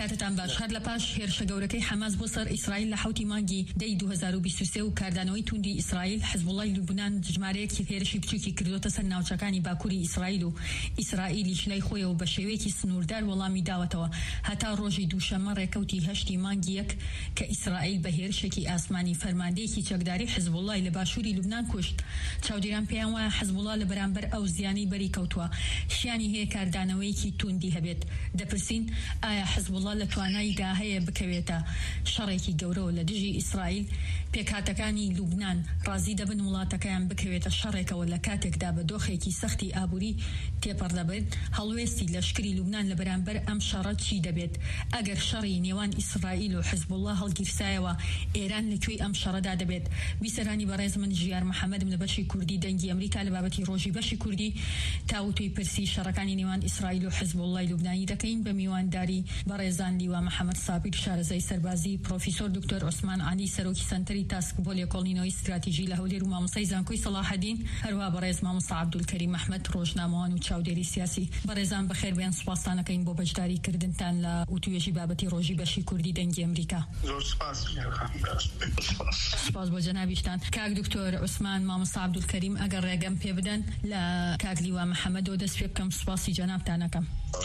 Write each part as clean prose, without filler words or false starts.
کاتتان باش. هەر لە پاش هێرشە گەورەکەی حەماس بۆ سەر ئیسرائیل لە 7 مانگی 2023 و کاردانەوەی توندی ئیسرائیل، حزبوڵای لوبنان ژمارەیەکی هێرشی بچووکی کردوتە سەر ناوچەکانی باکووری ئیسرائیل و ئیسرائیلیش لای خۆیەوە بە شێوەیەکی سنووردار وەڵامی داوەتەوە هەتا ڕۆژی دووشەمە ڕێکەوتی 8 مانگی 1 کە ئیسرائیل بە هێرشێکی ئاسمانی فەرماندەیەکی چەکداری حزبوڵای لە باشووری لوبنان کوشت. چاودێران پێیان وایە حزبوڵا لە بەرامبەر ئەو زیانی بەری کەوتووە، شیانی هەیە کاردانەوەیەکی توندی هەبێت. دەپرسین ئایا حزبوڵا لە تواناییدا هەیە بکەوێتە شەڕێکی گەورەوە لە دژی ئیسرائیل؟ پێکهاتەکانی لوبنان ڕازی دەبن وڵاتەکەیان بکەوێتە شەڕێکەوە لە کاتێکدا بە دۆخێکی سەختی ئابووری تێپەڕ دەبێت. هەڵوێستی لەشکری لوبنان لە بەرامبەر ئەم شەڕە چی دەبێت؟ ئەگەر شەڕی نێوان ئیسرائیل و حزبوڵا هەڵگیرسایەوە، ئێران لەکوێی ئەم شەڕەدا دەبێت؟ بیسەرانی بەڕێز من ژیار محەممەدم لە بەشی کوردی دەنگی ئەمریکا لە بابەتی ڕۆژی بەشی کوردی تاوتوی پرسی شەڕەکانی نێوان ئیسرائیل و حزبوڵای لوبنانی دەکەین بە میوانداری بەڕێزان لیوا محەممەد سابیر شارەزای سەربازی، پرۆفیسۆر دکتۆر عوسمان عەلی سەرۆکی سەنتەری تاسک بۆ لێکۆڵینەوەی استراتیژی لە هەولێر و مامۆستای زانکۆی سەلاحەدین، هەروە بەڕێز مامۆستا عەبدولکەریم ئەحمەد ڕۆژنامەوان و چاودێری سیاسی. بەڕێزان بەخێر بێن، سوپاسانەکەین بۆ بەشداری کردنتان لە وتوێژی بابەتی ڕۆژی بەشی کوردی دەنگی ئەمریکا. زۆر سپاس بۆ جەنابیشتان. کاک دکتۆر عوسمان، مامۆستا عەبدولکەریم، ئەگەر ڕێگەم پێ بدەن لە کاک لیوا محەممەدەوە دەست پێ بکەم. سوپاسی جەنابتانەکەم.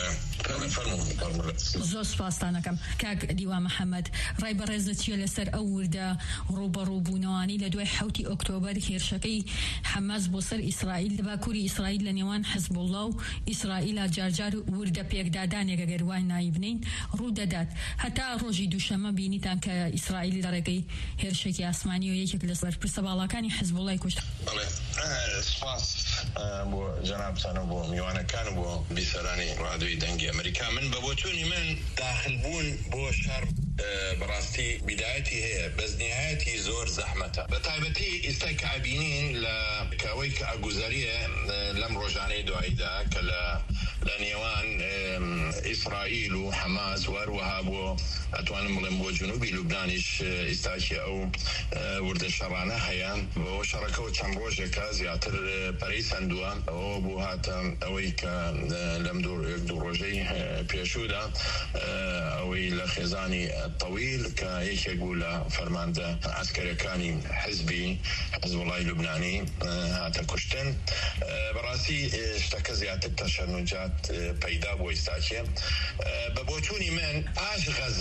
زۆر سوپاستانەکەم. کاک لیوا محەممەد، ڕای بەڕێزە چیە لەسەر ئەو وردە ڕوبەڕووبوونەوانی لە دوای 7 ئۆکتۆبەر هێرشەکەی حەماس بۆ سەر ئیسرائیل لە باکووری ئیسرائیل لە نێوان حزبوڵا و ئیسرائیل جارجار وردە پێکدادانێک ئەگەر وای نایبنین ڕوو دەدات. هەتا ڕۆژی دووشەمە بینیتان کە ئیسرائیل لە ڕێگەی هێرشێکی ئاسمانی و یەکێک لە بەرپرسە باڵاکانی حزبوڵای کوشت. سپاس بۆ جەنابتان و بۆ میوانەکان و بۆ بیسەرانی ڕادیۆی دەنگی ئەمریکا. من بە بۆچوونی من داخلبوون بۆ شەڕ بەڕاستی بیدایەتی هەیە، بەس نهایەتی زۆر زەحمەتە. بە تایبەتی ئێستا کە ئابینین لە کەوەی کە ئاگوزاریە لەم ڕۆژانەی دواییدا کە لە نێوان ئیسرائیل و حەماس و هەروەها بۆ ئەتوانم بڵێم بۆ جنوبی لوبنانیش ئێستاکی ئەو وردە شەڕانە هەیە. بۆ شەڕەکەەوە چەند ڕۆژێکە زیاتر پەرەی سندووە. ئەوە بۆ هاتە ئەوەی کە لەم دوو ڕۆژەی پێشوودا ئەوەی لە خێزانی تەویل کە یەکێک بوو لە فەرماندە عەسکەریەکانی حزبی حزبوڵای لوبنانی هاتە کوشتن. بەڕاستی شتەکە زیاتر تەشەنوجات پەیدا بۆ ئێستاکێ. بە بۆچوونی من پاش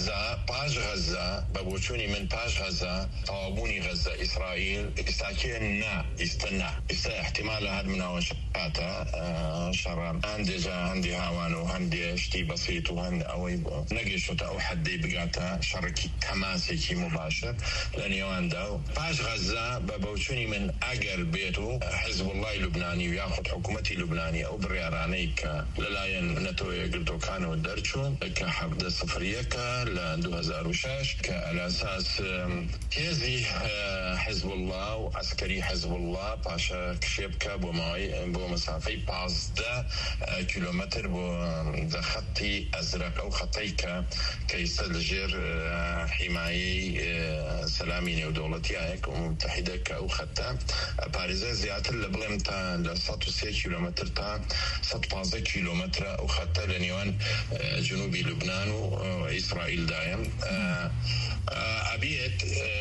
غەزە بە بۆچوونی من پاش غەزە تەوابوونی غەزە ئیسرائیل ئێستاکێ ئێستا احتیمال لە هەر مناوە شاتە شەڕان هەندی هاوان و هەندێ شتی بەسیط و هەند ئەوەی نەگەیشتە ئەو حەدەی بگاتە شەڕێکی تەماسێکی مباشر لە نێواندا. و پاش غەزە بە بۆچوونی من ئەگەر بێت و حزبوڵای لوبنانی و یاخود حکوومەتی لوبنانی ئەو بڕیارانەی کە لەلایەن نەتۆ یەکگرتوەکانەوە دەرچوون کە 1701 لە 2006 کە ئەلاساس هێزی حزبوڵا و عەسکەری حزبوڵا پاشە کشێ بکە بۆ مەسافەی 15 کیلۆمەتر بۆ خەتی ئەزرق، ئەو خەتەی کە ئێستا لەژێر حیمایەی سەلامی نێودەوڵەتیایە ئوموم متحیدە کە ئەو خەتە پارێزە زیاتر لە بڵێم تا لە 103 کیلۆمەتر تا 115 کیلۆمەترە ئەو خەتە لە نێوان جنوبی لوبنان و ئیسرائیلدایە. ئەبێت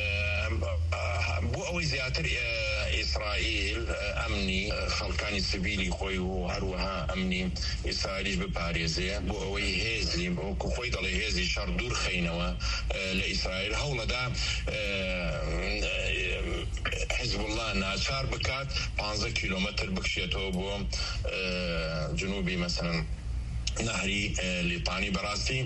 بۆ ئەوەی زیاتر ئیسرائیل ئەمنی خەڵکانی سیڤیلی خۆی و هەروەها ئەمنی ئیسرائیلیش بپارێزێ، بۆ ئەوەی هێزی وەکو خۆی دەڵێ هێزی شەڕ دوور خەینەوە لە ئیسرائیل هەوڵەدا حزبوڵا ناچار بکات 15 کیلۆمەتر بکشێتەوە بۆ جنوبی مەسەڵەن نهری لیطانی. بەڕاستی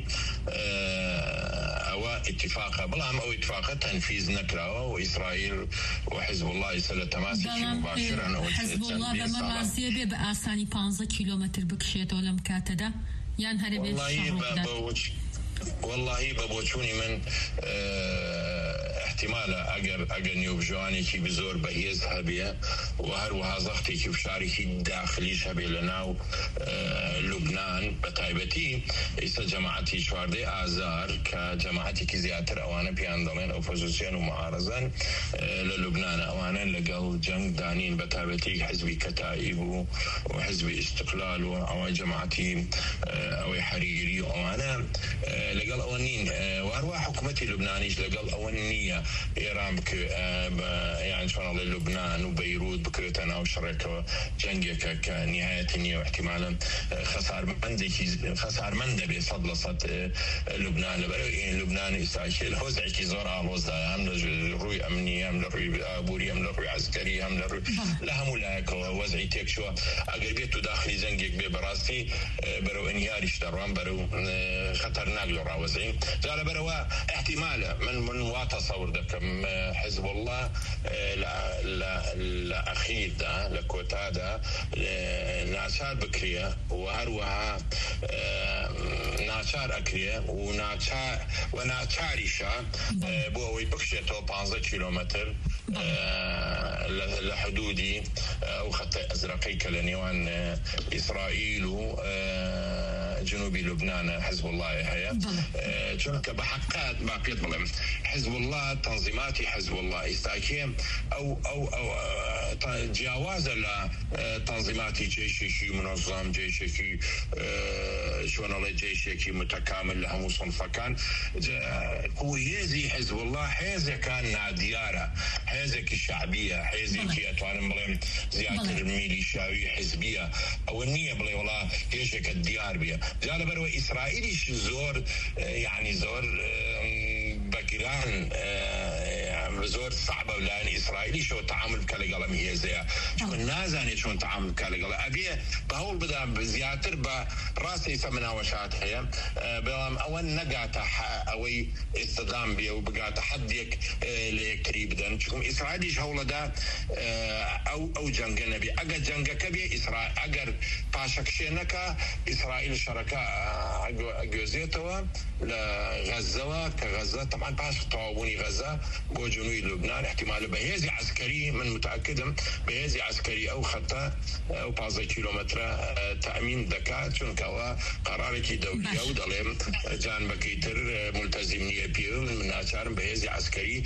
ئەوە اتفاقە، بەڵام ئەو اتفاقە تەنفیز نەکراوە و ئیسرائیل و حزبوڵا ئێستا لە تەماسێکی مباشرن. حزبوڵا بەمە ڕازیە بێ بە ئاسانی 15 کیلۆمەتر بکشێتەوە لەم کاتەدا یان هەرێ بێت؟ واللهی بە بۆچوونی من احتمال اگر نیوبجوانی کی بزور بهیز هبیه و هر وها ضغطی کی بشارکی داخلی شبیه لناو لبنان بتایبتی ایسا جماعتی شوارده آزار که جماعتی کی زیاتر اوانه پیاندلین اپوزیسیون و معارضان للبنان اوانه لقل جنگ دانین بتایبتی حزبی کتائب و حزبی استقلال و اوان جماعتی او حريري وانا لقال اونين واروح حكومتي اللبنانيه لقال اونيه ايران بك يعني شلون لبنان وبيروت بكرتنا وشركه جنجك كنهايه النيه واحتمالا خسار مندبي صد لبنان لبنان استعشل هوزعي كي زور الوز هم روي امنيه هم روي ابوري هم روي عسكري هم روي لهم ولاك وزعي تك شو اغلبيته داخلي زنجك ببراسي برو انهيارش دروان برو خطرناك لو راوزين زال برو احتمال من واتصور دكم حزب الله لا اخير ده لكوتا ده ناشار بكريه وهروها ناشار اكريه وناشاريشا بو بكشته 15 كيلومتر لحدودي او خط ازرقي كلنيوان اسرائيل جنوبي لبنان حزب الله هي شنك بحقات باقي ظلم حزب الله تنظيماتي حزب الله استاكيم او جواز لتنظيماتي جيشي منظم جيشي شلون الله جيشي متكامل لهم صنف كان هو يزي حزب الله حيزه كان نادياره حيزه الشعبيه حيزه كي اتوان بلم زياده الميليشياوي حزبيه او النيه بلا والله جيشك الديار بيه جال برو اسرائيلي زور يعني زور بكران زور صعبه لان اسرائيلي شو تعامل كالقلم هي زي شو نازاني شو تعامل كالقلم ابي بقول بدا بزياتر براسي سمناوشات هي بلام اول نقاط اوي استدام بي وبقات حدك لكريب دن شكم اسرائيلي شو ده او جنگ نبي اجا جنگ كبي اسرائيل اگر باشكشنكا اسرائيل شركاء جوزيتوا لغزه كغزه طبعا باش طاوني غزه بوجنوي لبنان احتمال بهيزي عسكري من متاكد بهيزي عسكري او خطه او 15 كيلومتر تامين ذكاء چونكوا قرارك دوليه ودلم جان بكيتر ملتزمنيه بيو من ناشر بهيزي عسكري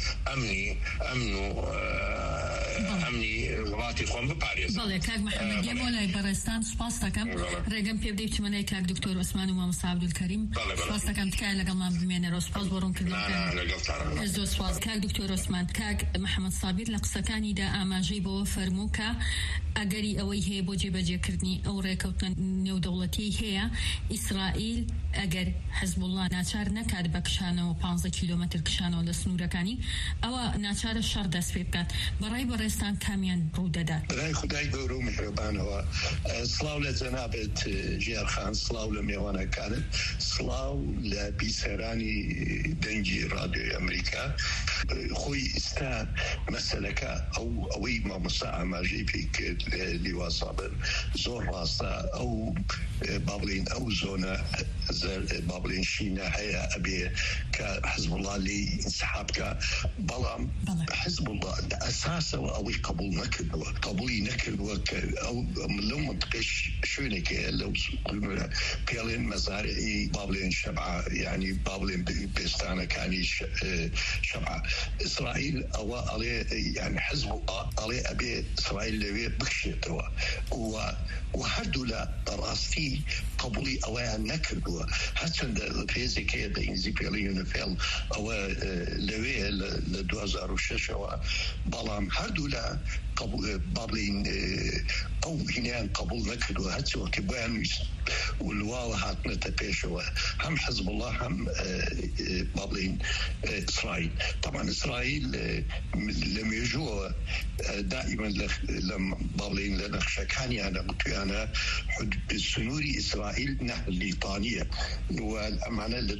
امني وڵاتی خۆم بپارێزم. بەڵێ کاک محەممەد گەم وەلای بەڕێستان سوپاس دەکەم ڕێگەم پێ بدەیت چمەنەی کاک دکتۆر عوسمان و مامۆستا عەبدولکەریم سوپاس دەکەم تکایە لەگەڵمان بمێنەرەوە سوپاس بۆ ڕوونکردنەوەکان زۆر سوپاس کاک دکتۆر عوسمان. کاک محەممەد سابیر لە قسەکانیدا ئاماژەی بۆ فەرموو کە ئەگەری ئەوەی هەیە بۆ جێبەجێکردنی ئەو ڕێکەوتنە نێودەوڵەتی هەیە ئیسرائیل ئەگەر حزب الله ناچار نەکات بە کشانەوە 15 کیلومتر کشانەوە لە سنوورەکانی ئەوە ناچارە شەڕ دەست پێ بکات بەڕای بەڕێستان کامیان ڕوو دەدات. بەڕای خودای گەورە و میهرەبانەوە سڵاو لە جەنابێت ژیارخان سڵاو لە میێوانەکانت سڵاو لە بیسەرانی دەنگی ڕادیۆی ئەمریکا خۆی ئێستا مەسەلەکە ئەوەی مامۆستا ئاماژەی پێی کرد لیوا سابر زۆر ڕاستە ئەو با بڵێن ئەو زۆنە با بڵێن شینە هەیە ئەبێ کە حزب الله لێی ئینسحاب بکە بەڵام حزب الله لە ئەساسەوە ئەوەی قبولی نەکردووە کە ئەو لەو منطقەی شوێنێکەیە لەو پێڵێن مەزارعی با بڵێن شەبعە یعنی با بڵێن پێستانەکانی شەبعە ئیسرائیل ئەوە ئەڵێ یعنی حزب الله ئەڵێ ئەبێ ئیسرائیل لەوێ بکشێتەوە و هەردوو لە بەڕاستی قبولی ئەوەیان نەکردووە هەرچەندە پێزێکەیە بە ئینگلیزی پێڵی یونیفیل ئەوە لەوێ لە 2006ەوە بەڵام هەردوو لە با بڵێن ئەو هینیان قبول نەکردووە هەرچەوەکە بۆیان ویست ولواوە هاتنەتە پێشەوە هەم حزب الله هەم با بڵێن ئیسرائیل طبعا ئیسرائیل لە مێژووە دائما با بڵێن لە نەخشەکانیانە گوتویانە سنووری ئیسرائیل نەهر لیتانیە ئەمانە لە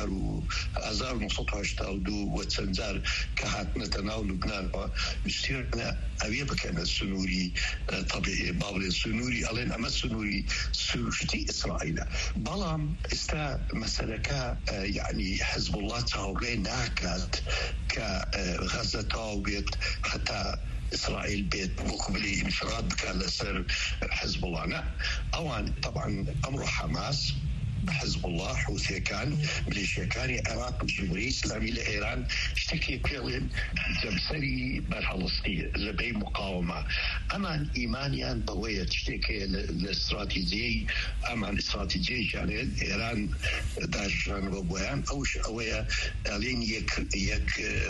1982 وە چەند جار کە هاتنەتە ناو لوبنانەوە ویستیانە ئەوێ بکەنە سنووری طبیعی با بڵێن سنووری ئەڵێن ئەمە سنووری سروشتی ئیسرائیلە بەڵام ئێستا مەسەلەکە استا يعني حزب الله تاوري ناكات كغزة تاوبيت حتى إسرائيل بيت مقبلي انفراد كان لسر حزب الله لا أوان طبعا أمر حماس حزب الله حوثي كان ميليشيا كان عراق الجمهورية الإسلامية لإيران اشتكي بيلين زمسري بالفلسطين لبي مقاومة أمان إيمانيان بوية تشتكي الاستراتيجية أمان استراتيجية يعني إيران دارجان وبويان أوش أوية ألين يك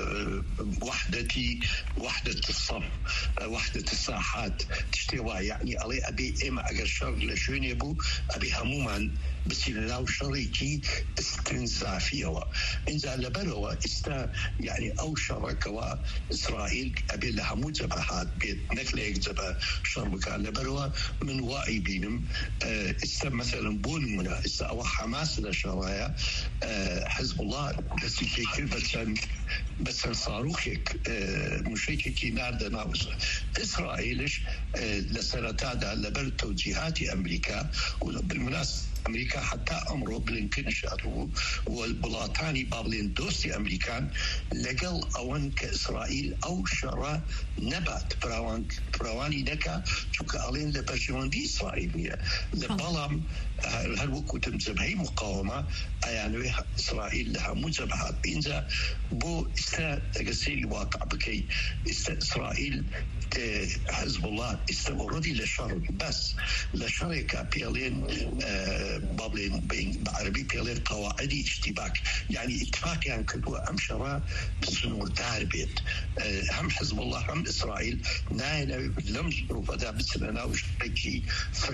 وحدة الصف وحدة الساحات تشتوى يعني ألي أبي إما أجر شر لشون يبو أبي هموما بس لو شريكي استنزافية إنزا لبروا يعني أو شركوا إسرائيل أبي لها مجبهات بيت نكليك جبه شربكا لبروا من واعي بينهم مثلا بونمنا أو حماس لشرايا حزب الله بس يكيكل بس صاروخك مشيكي نارد ناوز إسرائيلش لسنتادا لبر توجيهات أمريكا وبالمناسبة أمريكا حتى أمره بلينكن شاتو والبلاطاني بابلين دوستي أمريكان لقل أوان كإسرائيل أو شرا نبات براواني نكا شوك ألين لبرجوان دي إسرائيلية لبالام هالوكو تمزبهي مقاومة يعني إسرائيل لها مزبهات بينزا بو استقسيل واقع بكي إسرائيل حزب الله استوردي للشر بس لشركة بيلين بابلين بعربي بيلين قواعد اشتباك يعني اتفاق يعني كدوا أمشرا بسنور داربيت هم حزب الله هم إسرائيل ناينا لم رفضا بسننا وشبكي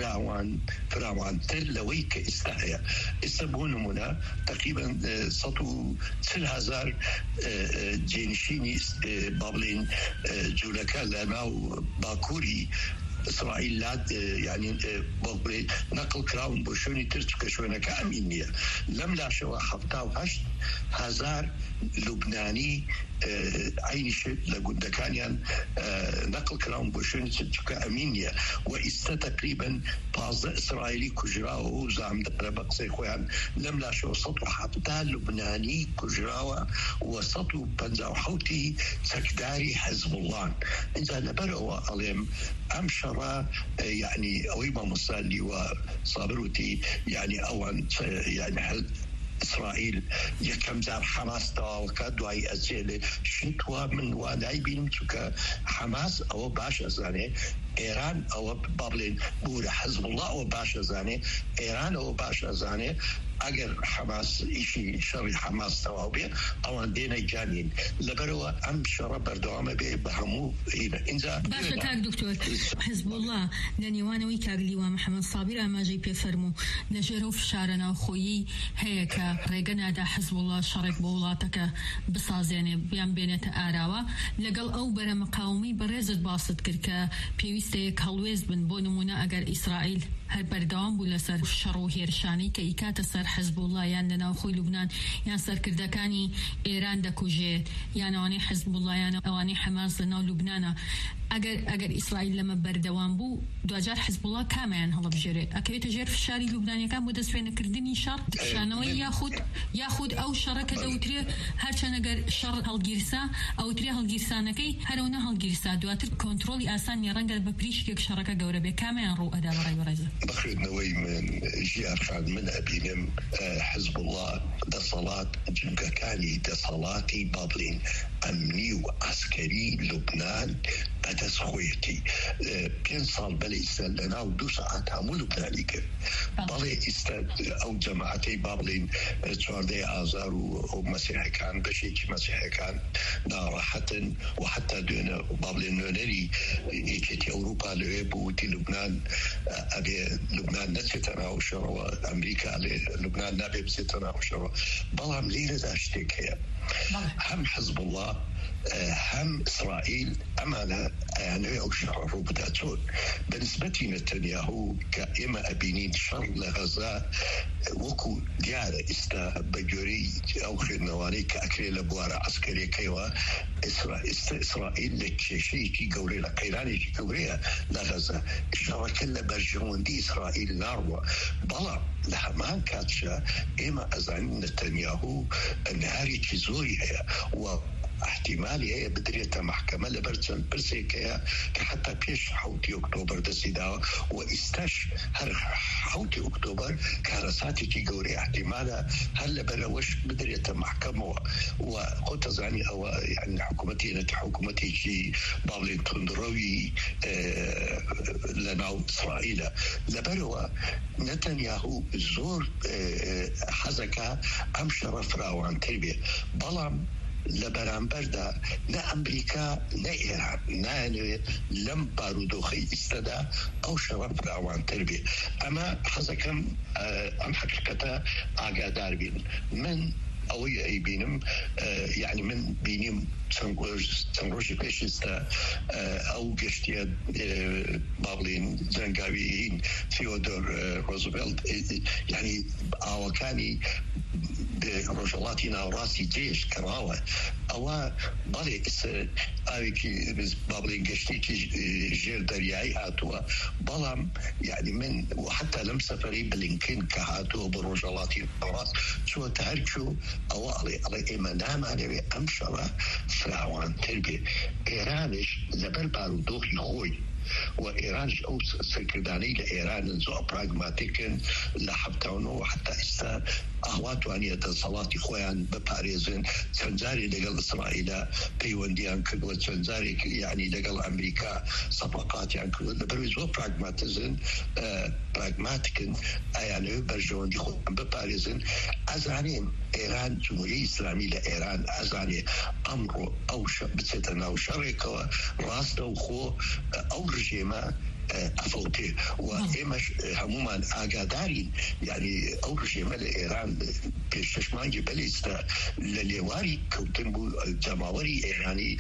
فراوان تلويك استحيا استبون منا تقريبا سطو 3000 جينشيني بابلين جولكا لنا باكوري إسرائيل لاد يعني بقول نقل كراون بوشوني ترتك شوينا كأمينية لم لا شوا حفتا وهشت هزار لبناني عيني شيء لقد كان نقل كراون بوشوني ترتك كأمينية وإستا تقريبا بعض إسرائيلي كجراو زعم دربق سيخوان لم لا شوا سطو حفتا لبناني كجراو وسطو بنزاو حوتي تكداري حزب الله إذا نبروا عليهم أمشرا يعني أويما مصالي وصابروتي يعني أوان يعني إسرائيل يكم زار حماس وكادوا أي أزيل شنتوا من ونايبين تك حماس أو باش أزاني إيران أو بابلين بورا حزب الله أو باش أزاني إيران أو باش أزاني اگر حماس ایشی شر حماس توابیه آوان دینه جانین لبروا ام شر بردوامه به همو اینجا باشه کاک دکتور حزب الله لنیوانوی کاگلی و محمد صابر اماجی پیفرمو نجرو فشارنا خویی هيك ريغنا دا حزب الله شرك بولاتك بسازينه بيان بينت اراوا لقل او بر مقاومي برزت باسط كركا بيويستي كالويز بن بونمونا اگر اسرائيل هر بردوام بولسر شرو هيرشاني كيكات سر حزب الله يعني لنا خوي لبنان يعني سر كردكاني ايران دكوجي يعني واني حزب الله يعني واني حماس لنا لبنان اگر اسرائيل لما بردوام بو دواجار حزب الله كمان هلا بجري اكيد تجر في الشارع اللبناني كان بدس فين كردني شر شانوي ياخد او شركه دوتري هرچن اگر شر هالجيرسا او تري هالجيرسانكي هرونا هالجيرسا دواتر كنترول اسان يرنج ببريش شركه جوربه كمان رو ادا ورزه بخير نوي من جي ارخان من ابينم حزب الله ده صلاه جنكا كاني ده صلاتي بابلين امني وعسكري لبنان أدس خويتي بين صال بلي استلنا ودو ساعات همو لبنانيك بلي استد أو جماعتي بابلين تواردي آزار ومسيحي كان بشيك مسيحي كان راحة وحتى دون بابلين نونري إيكتي أوروبا لعبو دي لبنان أبي لبنان نتفتنا وشروا أمريكا لبنان نبي بستنا وشروا بلام ليلة داشتك هي هم حزب الله هم إسرائيل أمانة يعني أو شعر بداتون بالنسبة نتنياهو كإما أبينين شر لغزة وكو ديار استا بجوري أو خيرنواني كأكري لبوارة عسكرية كيوا إسرائيل لكشي كي قولي لقيراني كي قولي لغزة الشركة لبرجون دي إسرائيل ناروا بلا لحمان كاتشا إما أزعن نتنياهو نهاري كزوري هي احتمالي هي بدرية محكمة لبرزن برسيكيا كحتى بيش حوتي أكتوبر دسيدا واستش هر حوتي أكتوبر كارساتي كي قوري احتمالها هل بروش بدرية محكمة وقلت زعني أو يعني حكومتي كي بابلين تندروي لناو إسرائيل لبروا نتنياهو زور حزكا أم شرف راوان تربية بلام لبرانبردا نا أمريكا نا إيران نا لم بارودوخي استدى أو شرف راوان تربية أما حزكم أم حقيقة آقادار بين من أوي أي بينم يعني من بينم تنروشي بيشستا أو قشتيا بابلين زنقاويين ثيودور روزفلت يعني أوكاني برجلاتنا وراسي جيش كراوة أو بالي أوكي بابلين قشتي جير درياي هاتوا بلام يعني من وحتى لم سفري بلينكين كهاتوا برجلاتنا وراس شو تهرجو أو على إيمانام على أمشرة فراوان تربية إيرانش لبر بارودوخي خوي وإيرانش أو سكرداني لإيران زو براغماتيكن لحبتونه وحتى إستا أهواتو أن يتصالاتي خويان بباريزن تنزاري لقل إسرائيل بيونديان كل تنزاري يعني لقل أمريكا صفقات يعني كل لبروزو براغماتيزن براغماتيكن يعني برجون دي خويان بباريزن أزاني إيران جمهورية إسلامية لإيران أزاني أمره أو بتستنا أو شركة راسته وخو أو رجيمة أفوتي وإمش هموما آقادارين يعني أو رجيمة لإيران بيشتشمانجي بليستا لليواري كوتنبو جماوري إيراني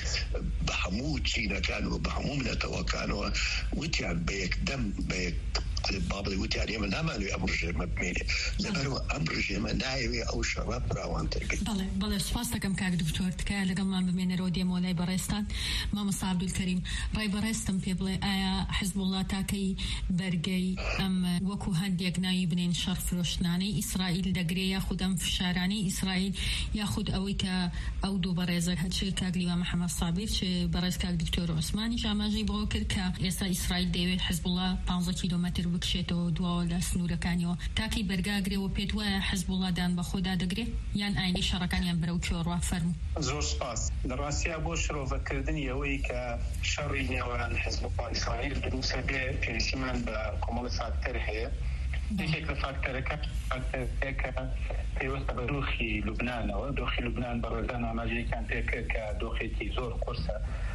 بحمود سينا كانوا بحموم نتوا كانوا وتيان بيك دم بيك بابلي وتيان يمن نامانو أمرجي مبميني لبرو أمرجي من نايوي أو شباب راوان تربي بله سپاسەکەم کاک دکتۆر تکایە لەگەڵمان بمێنەرەوە دێمەوە لای بەڕێستان مامۆستا عەبدولکەریم ڕای بەڕێستم پێ بڵێ ئایا حیزبوڵڵا تاکەی بەرگەی ئەم وەکو هەندێک ناوی بنێن شەڕ فرۆشتنانەی ئیسرائیل دەگرێ یاخود ئەم فشارانەی ئیسرائیل یاخود ئەوەی کە ئەو دوو بەڕێزە چ کاک لیوان محەممەد سابیر چ بەڕێز کاک دکتۆر عوسمانی ئاماژەی بۆ کرد کە ئێستا ئیسرائیل دەیەوێت حیزبوڵڵا 15 کیلۆمەتر بکشێتەوە دواوە لە سنوورەکانیەوە تاکەی بەرگاگرێەوە پێت وایە حیزبوڵڵا دان بە خۆدا دەگرێت یان ئاینەی شەڕەکانیان بەرەو کێوە فەرموو زۆر سپاس لە ڕاستیە بۆ شرۆڤەکردنی ئەوەی کە شەڕی نێوان حیزبوڵڵا ئیسرائیل دروستە بێ پێویستیمان بە کۆمەڵی فاکتەر هەیە یەکێک لە فاکتەرەکە فاکتەرێکە پێوەستە بە دۆخی لوبنانەوە دۆخی لوبنان بە ڕێزان ئاماژەیەکیان پێکرد کە دۆخێکی زۆر قورسە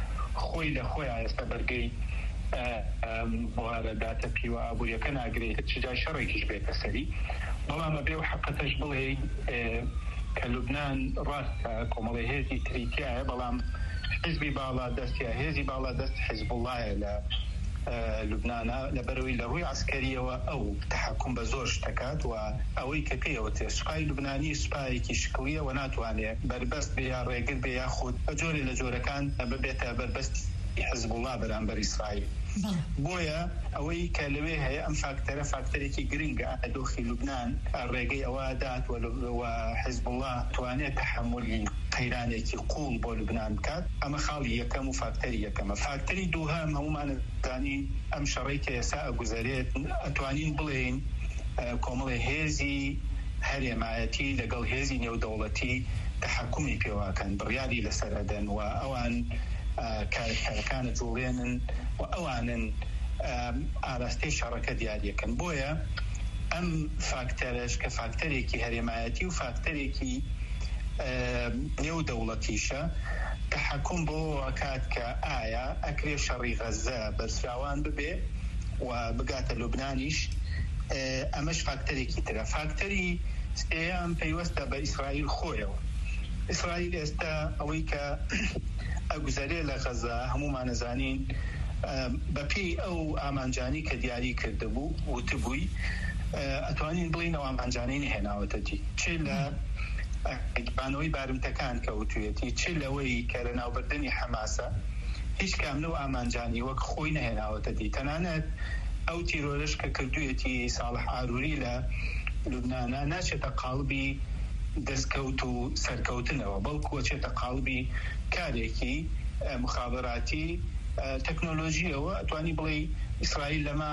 خۆی لە خۆیان ئێستا بەرگەی بۆهارە داتە پیوە ئابوووریەکە ناگرێت چجای شەڕێکیش بێتە سەری بەڵام ئەبێ و حەقەتەش بڵێ کە لوبنان ڕاستە کۆمەڵی هێزی تریتیایە بەڵام حیزبی باڵا دەستیە هێزی باڵا دەست حیزبوڵڵایە لە لوبنانە لەبەرەوەی لە ڕووی عسکەریەوە ئەو تەحەکوم بە زۆر شتەکات و ئەوەی کە پێیەوە تێ سوپای لوبنانی سوپایەکی شکڵیە و ناتوانێت بربەست بێ یا ڕێگر بێ یاخود بە جۆرێ لە جۆرەکان ببێتە بربەستی حیزبوڵڵا بەرامبەر ئیسرائیل بۆیە ئەوەی کە لەوێ هەیە ئەم فاکتەرە فاکتەرێکی گرنگە دۆخی لوبنان ڕێگەی ئەوە دات و حیزبوڵڵا توانێت تەحەمولی قەیرانێکی قوڵ بۆ لوبنان بکات ئەمە خاڵی یەکەم و فاکتەری یەکەمە فاکتەری دووهەم هەمومان دەزانین ئەم شەڕەی کە ئێستا ئەگوزارێت ئەتوانین بڵێین کۆمەڵی هێزی هەرێمایەتی لەگەڵ هێزی نێودەوڵەتی تەحەکومی پێواکەن بڕیاری لەسەردەن و ئەوان کارەکانە جوڵێنن و ئەوانن ئاراستەی شەڕەکە دیاریەکەن بۆیە ئەم فاکتەرش کە فاکتەرێکی هەرێمایەتی و فاکتەرێکی نێودەوڵەتیشە تەحەکوم بۆ کات کە ئایا ئەکرێ شەڕی غەزە بەرچاوان ببێ و بگاتە لوبنانیش ئەمەش فاکتەرێکی ترە فاکتەری سێیان پەیوەستە بە ئیسرائیل خۆیەوە ئیسرائیل ئێستا ئەوەی کە ئەگوزارێ لە غەزە هەمومان نەزانین بەپێی ئەو ئامانجانی کە دیاری کردبوو وتبووی ئەتوانین بڵین ئەو ئامانجانەی هێناوەتە دی چ لە بانەوەی بارمتەکان کە وتوێتی چ لەوەی کە لە ناوبردنی حەماسە هیچ کام لەو ئامانجانی وەک خۆی نەهێناوەتە دی تەنانەت ئەو تیرۆرش کە کردوویەتی ساڵح ئاروری لە لوبنانە ناچێتە قاڵبی دەستکەوت و سەرکەوتنەوە بەڵکو چێتە قاڵبی کارێکی مخابراتی تەکنۆلۆژیەوە ئەتوانی بڵێ ئیسرائیل لەما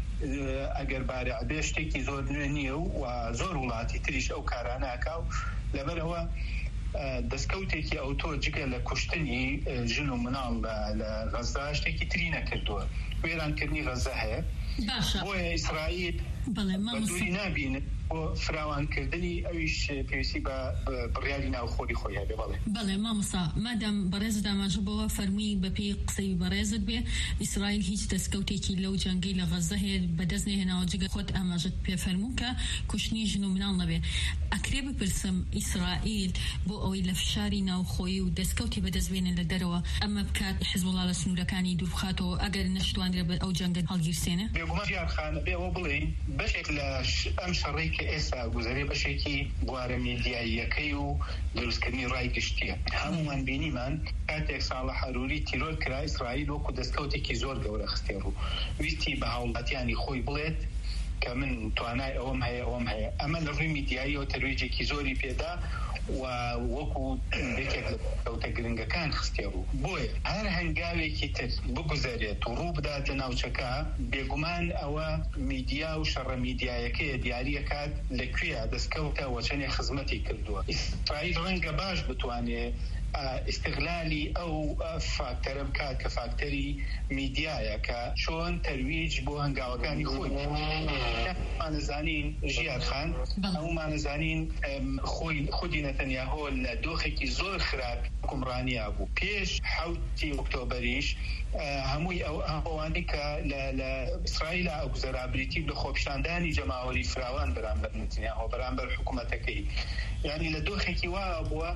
ئەگەر بارە بێ شتێکی زۆر نوێ نییە و زۆر وڵاتی تریش ئەو کاراناکا و لەبەرەوە دەستکەوتێکی ئەوتۆ جگە لە کوشتنی ژن و مناڵ لە غەزا شتێکی تری نەکردووە وێرانکردنی غەزا هەیە بۆیە ئیسرائیل بەدووری نابینێت بۆ فراوانکردنی ئەویش پێویستی بە بڕیاری ناوخۆری خۆی هەبێ بەڵێ مامۆستا مادام بەڕێزت ئاماژە بەوە فەرمووی بەپێی قسەی بەڕێزت بێ ئیسرائیل هیچ دەستکەوتێکی لەو جەنگەی لە غەزە هەیە بەدەست نێهێناوە جگە خۆت ئاماژەت پێ فەرموو کە کوشتنی ژن و مناڵ نەبێ ئەکرێ بپرسم ئیسرائیل بۆ ئەوەی لە فشاری ناوخۆیی و دەستکەوتی بەدەستبێنێ لە دەرەوە ئەمە بکات حیزبوڵڵا لە سنوورەکانی دوور بخاتەوە ئەگەر نەشتوانرێ بە ئەو جەنگە هەڵگیرسێنێ بێگومان جیارخانە بێەوە بڵێین بەشێک لە ئەم شەڕێی کە ئێستا گوزەرێ بەشێکی بوارە میدیاییەکەی و دروستکردنی ڕای گشتیە هەمومان بینیمان کاتێک ساڵح ئاروری تیرۆر کرا ئیسرائیل وەکو دەستکەوتێکی زۆر گەورە خستێ ڕوو ویستی بە هاوڵاتیانی خۆی بڵێت کە من توانای ئەوەم هەیە ئەمە لە ڕووی میدیاییەوە تەرویجێکی زۆری پێدا و وەکو یەکێک لە کەوتە گرنگەکان خستێ ڕوو بۆیە هەر هەنگاوێکی تر بگوزارێت و ڕوو بدات لە ناوچەکە بێگومان ئەوە میدیا و شەڕە میدیایەکەیە دیاریەکات لەکوێیە دەستکەوتە وەچەنێ خزمەتی کردووە ئیسرائیل ڕەنگە باش بتوانێت استغلالی ئەو فاکتەرە بکات کە فاکتەری میدیایە کە چۆن تەرویج بۆ هەنگاوەکانی خۆی مانەزانین ژیارخان ئەو مانەزانین خودی نەتەنیاهۆ لە دۆخێکی زۆر خراپ حکومڕانیا بوو پێش 7 ئۆکتۆبەریش هەمووی ئەوانەی کە لە ئیسرائیل ئەوگوزەرا بریتی لە خۆپیشاندانی جەماوەری فراوان بەرامبەر نەتەنیاهۆ بەرامبەر حکوومەتەکەی یعنی لە دۆخێکی وا بووە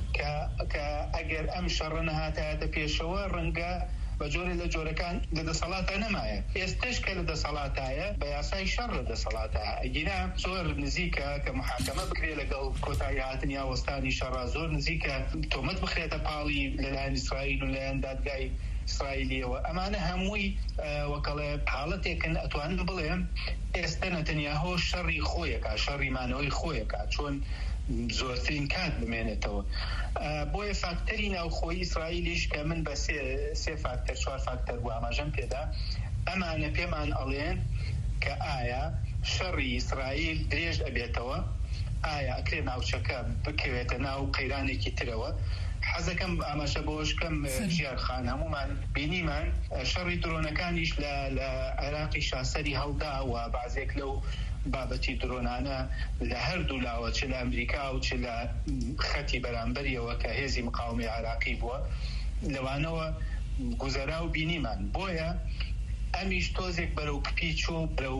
کە ئەگەر ئەم شەڕە نەهاتایەتە پێشەوە ڕەنگە بە جۆرە لە جۆرەکان لە دەسەڵاتە نەمایە ئێستش کە لە دەسەڵاتایە بە یاسای شەڕ لە دەسەڵاتە ئەگینا زۆر نزیکە کە محاکەمە بکرێت لەگەڵ کۆتایی هاتنی هاوەستانی شەڕا زۆر نزیکە تۆمەت بخرێتە پاڵی لەلایەن ئیسرائیل و لەلایەن دادگای ئیسرائیلیەوە ئەمانە هەمووی وەکەڵێ حاڵەتێکن ئەتوانن بڵێم ئێستا نەتەنیاهۆ شەڕی خۆیەکە شەڕی مانەوەی خۆیەکە چۆن زۆرترین کات بمێنێتەوە بۆیە فاکتەری ناوخۆی ئیسرائیلیش کە من بە سێ فاکتەر 4 فاکتەر بوو ئاماژەم پێدا ئەمانە پێمان ئەڵێن کە ئایا شەڕی ئیسرائیل درێژ ئەبێتەوە ئایا ئەکرێ ناوچەکە بکەوێتە ناو قەیرانێکی ترەوە حەزەکەم ئاماژە بۆشکەم ژیارخان هەمومان بینیمان شەڕی درۆنەکانیش لە عێراقی شاسەری هەڵدا و بازێک لەو بابەتی درۆنانە لە هەردوو لاوە چ لە ئەمریکا و چ لە خەتی بەرامبەریەوە کە هێزی مقاومەی عێراقی بووە لەوانەوە گوزەرا و بینیمان بۆیە ئەمیش تۆزێک بەرەو کپی چوو بەرەو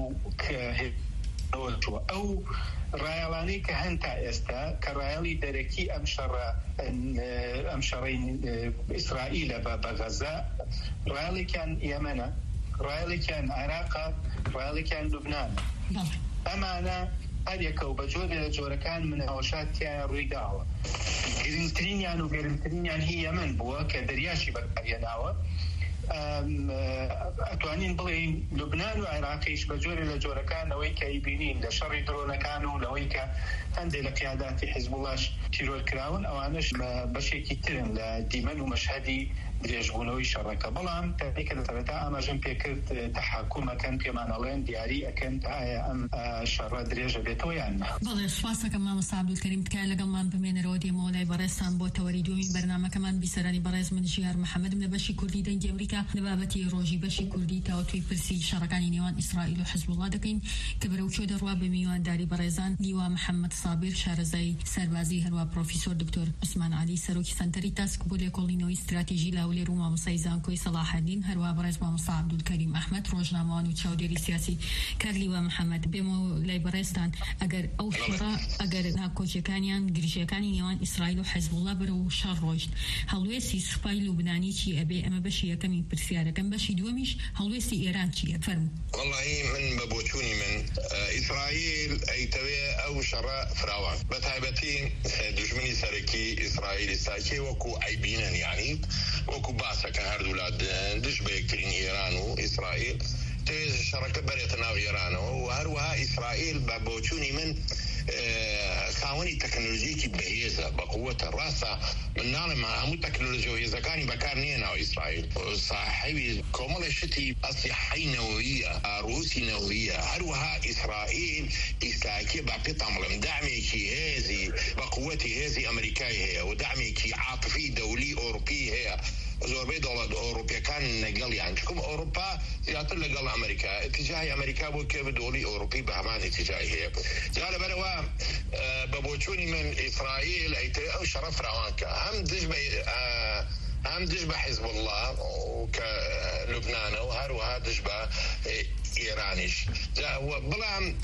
ئەو ڕایەڵانەی کە هەن تا ئێستا کە ڕایەڵی دەرەکی ئەم شەڕەی ئیسرائیلە بە غەزا ڕایەڵێکیان یەمەنە ڕایەڵێکیان عێراقە ڕایەڵێکیان لوبنانە ئەمانە هەرێکە و بە جۆرێ لە جۆرەکان منەوەشاتیان ڕوویداوە گرنگترینیان و گەرمترینیان هی یەمەن بووە کە دەریاشی بەکارهێناوە ئەتوانین بڵێین لوبنان و عێراقیش بە جۆرێ لە جۆرەکانەوەی کە ئیبینین لە شەڕی درۆنەکان و لەوەی کە هەندێک لە قیاداتی حیزبوڵڵاش تیرۆرکراون ئەوانش بەشێکی ترن لە دیمەن و مەشهەدی درێژبوونەوەی شەڕەکە بەڵام تەنێکە لە سەرەتا ئاماژەم پێکرد تەحاکومەکەن پێمانەڵێن دیاری ئەکەن ئایا ئەم شەڕە درێژە بێتەوە یان نە بەڵێ سوپاسەکەم مامۆستا عەبدولکەریم تکایە لەگەڵمان بمێنەرەوە دێمەوە لای بەڕێزتان بۆ تەوەری دومی بەرنامەکەمان بیسەرانی بەڕێز من ژیار محەممەدم لە بەشی کوردی دەنگی ئەمریکا لە بابەتی ڕۆژی بەشی کوردی تاوەتوی پرسی شەڕەکانی نێوان ئیسرائیل و حیزبوڵڵا دەکەین کە بەرەوچۆ دەڕوا بە میوانداری بەڕێزان لیوا محەممەد سابر شارەزای سەربازی هەروە پرۆفیسۆر دکتۆر عوسمان عەلی سەرۆکی سەنتەری تاسک بۆ لێکۆڵینەوەی استراتیژی لە لاولي روما مسيزان كوي صلاح الدين هروا برز ماموستا عبدالكريم احمد روجنامه‌وان و چاودێری سیاسی کارلیوا محەممەد بێمە لای بەڕێستان ئەگەر ئەو شڕە ئەگەر ناکۆچەکانیان گرژیەکانی نێوان ئیسرائیل و حەزبوڵڵا بەرە و شەڕ ڕۆیشت هەڵوێستی سوپای لوبنانی چی ئەبێ ئەمە بەشی یەکەمی پرسیارەکەم بەشی دووەمیش هەڵوێستی ئێران چیە فەرموو والله من ببوچوني من إسرائيل أيتوي أو شراء فراوان بتعبتي دشمني سركي إسرائيل ساكي وكو عيبينا يعني وكو باسا كان هرد ولاد دش بيكترين إيران وإسرائيل تيز شركة بريتنا وإيران وهروها إسرائيل ببوچوني من خاوني تكنولوجيكي بهيزة بقوة الراسة من نعلم همو تكنولوجيا إذا كان بكارنية ناو إسرائيل صاحبي كومل شتي أصيحي نووية روسي نووية هروها إسرائيل إسلاكي بقطع ملم دعمي كي هذي بقوتي هذي أمريكاي هي ودعمي كي عاطفي دولي أوروبي هي زوربي دولة أوروبيا كان نقل يعني شكم أوروبا يعطل لقل أمريكا اتجاه أمريكا بوكيف دولي أوروبي بهمان اتجاهي جعل بلوا ببوچوني من إسرائيل أو شرف روانكا هم دجبة حزب الله وكلبنان وهروها دجبة إيرانيش بلا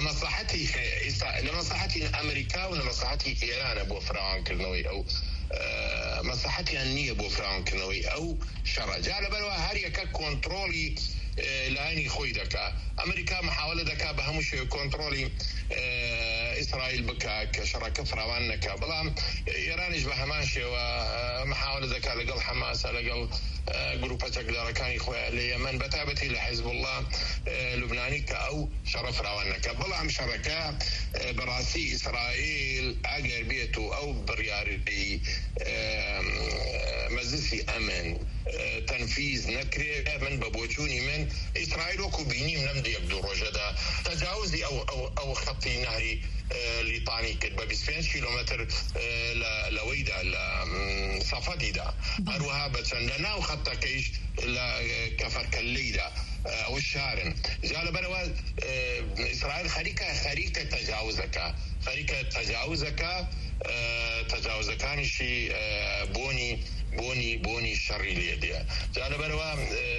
لمصلحتي أمريكا ولمصلحتي إيران أبو فرعون كرنوي أو مصلحتي أنية أبو فرعون كرنوي أو شرجع لبلوا هاريا ككونترولي لاني خوي دكا أمريكا محاولة دكا بهمش كونترولي إسرائيل بكا كشركة فراوان نكا بلا إيرانيش بهماشي ومحاولة دكا لقل حماس لقل جروبات تقدر كان إخوة اليمن بتابتي لحزب الله لبناني كأو شرف راوانك بلا عم شركة براسي إسرائيل أجر بيته أو برياري مجلسي أمن تنفيذ نكري من ببوچوني من إسرائيل وكوبيني من نمدي يبدو رجدا تجاوزي أو خطي نهري لطاني كتبه ب20 كيلومتر لويدا لصفدي دا أروها بتسندنا وخطة كيش كفر كالليدا أو الشارن جال بروا إسرائيل خريكة تجاوزك كان شيء بوني الشري ليديا جال بروا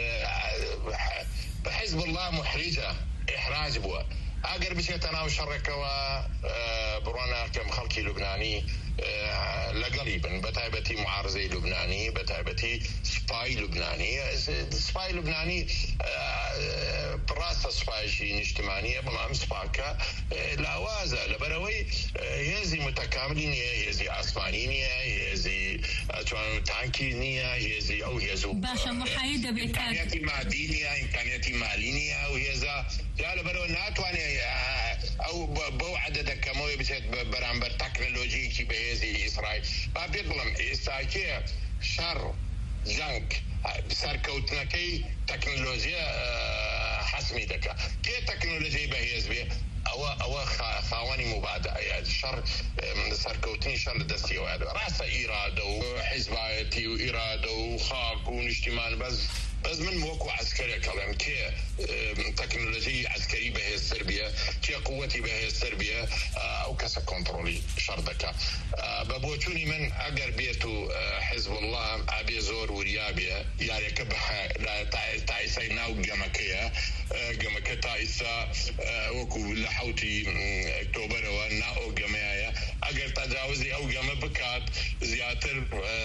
بحزب الله محرجة إحراج بوا أقر بشي تناو شركة وبرونا كم خلقي لبناني لقريبا بتعبتي معارضي لبناني بتعبتي سباي لبناني براسة سباي شي نجتمانية بلام سباكا لاوازة لبروي يزي متكاملين يزي عصمانين يزي تانكينية يزي أو يزو باشا محايدة إمكانياتي مادينية إمكانياتي مالينية ويزا لا لبرو ناتواني أو بوعدة كموي بسيط برامبر تكنولوجي كي بهذه إسرائيل ما بيظلم إسرائيل شر جنك سركوتنا كي تكنولوجيا حسمي دكا كي تكنولوجيا بهذه بيه أو خاواني مبادئة يعني شر سركوتني شر دستي وهذا رأس إرادة وحزباتي وإرادة وخاك ونجتمان بس من موقع عسكري كلام كي تكنولوجيا عسكري بهي السربية كي قوتي بهي السربية أو كسا كنترولي شردك ببوتوني من أقر بيتو حزب الله أبي زور وريابيا يعني كبح تايسي ناو جمكية تايسا وكو لحوتي اكتوبر وناو جمعية أقر تجاوزي أو جمع بكات زياتر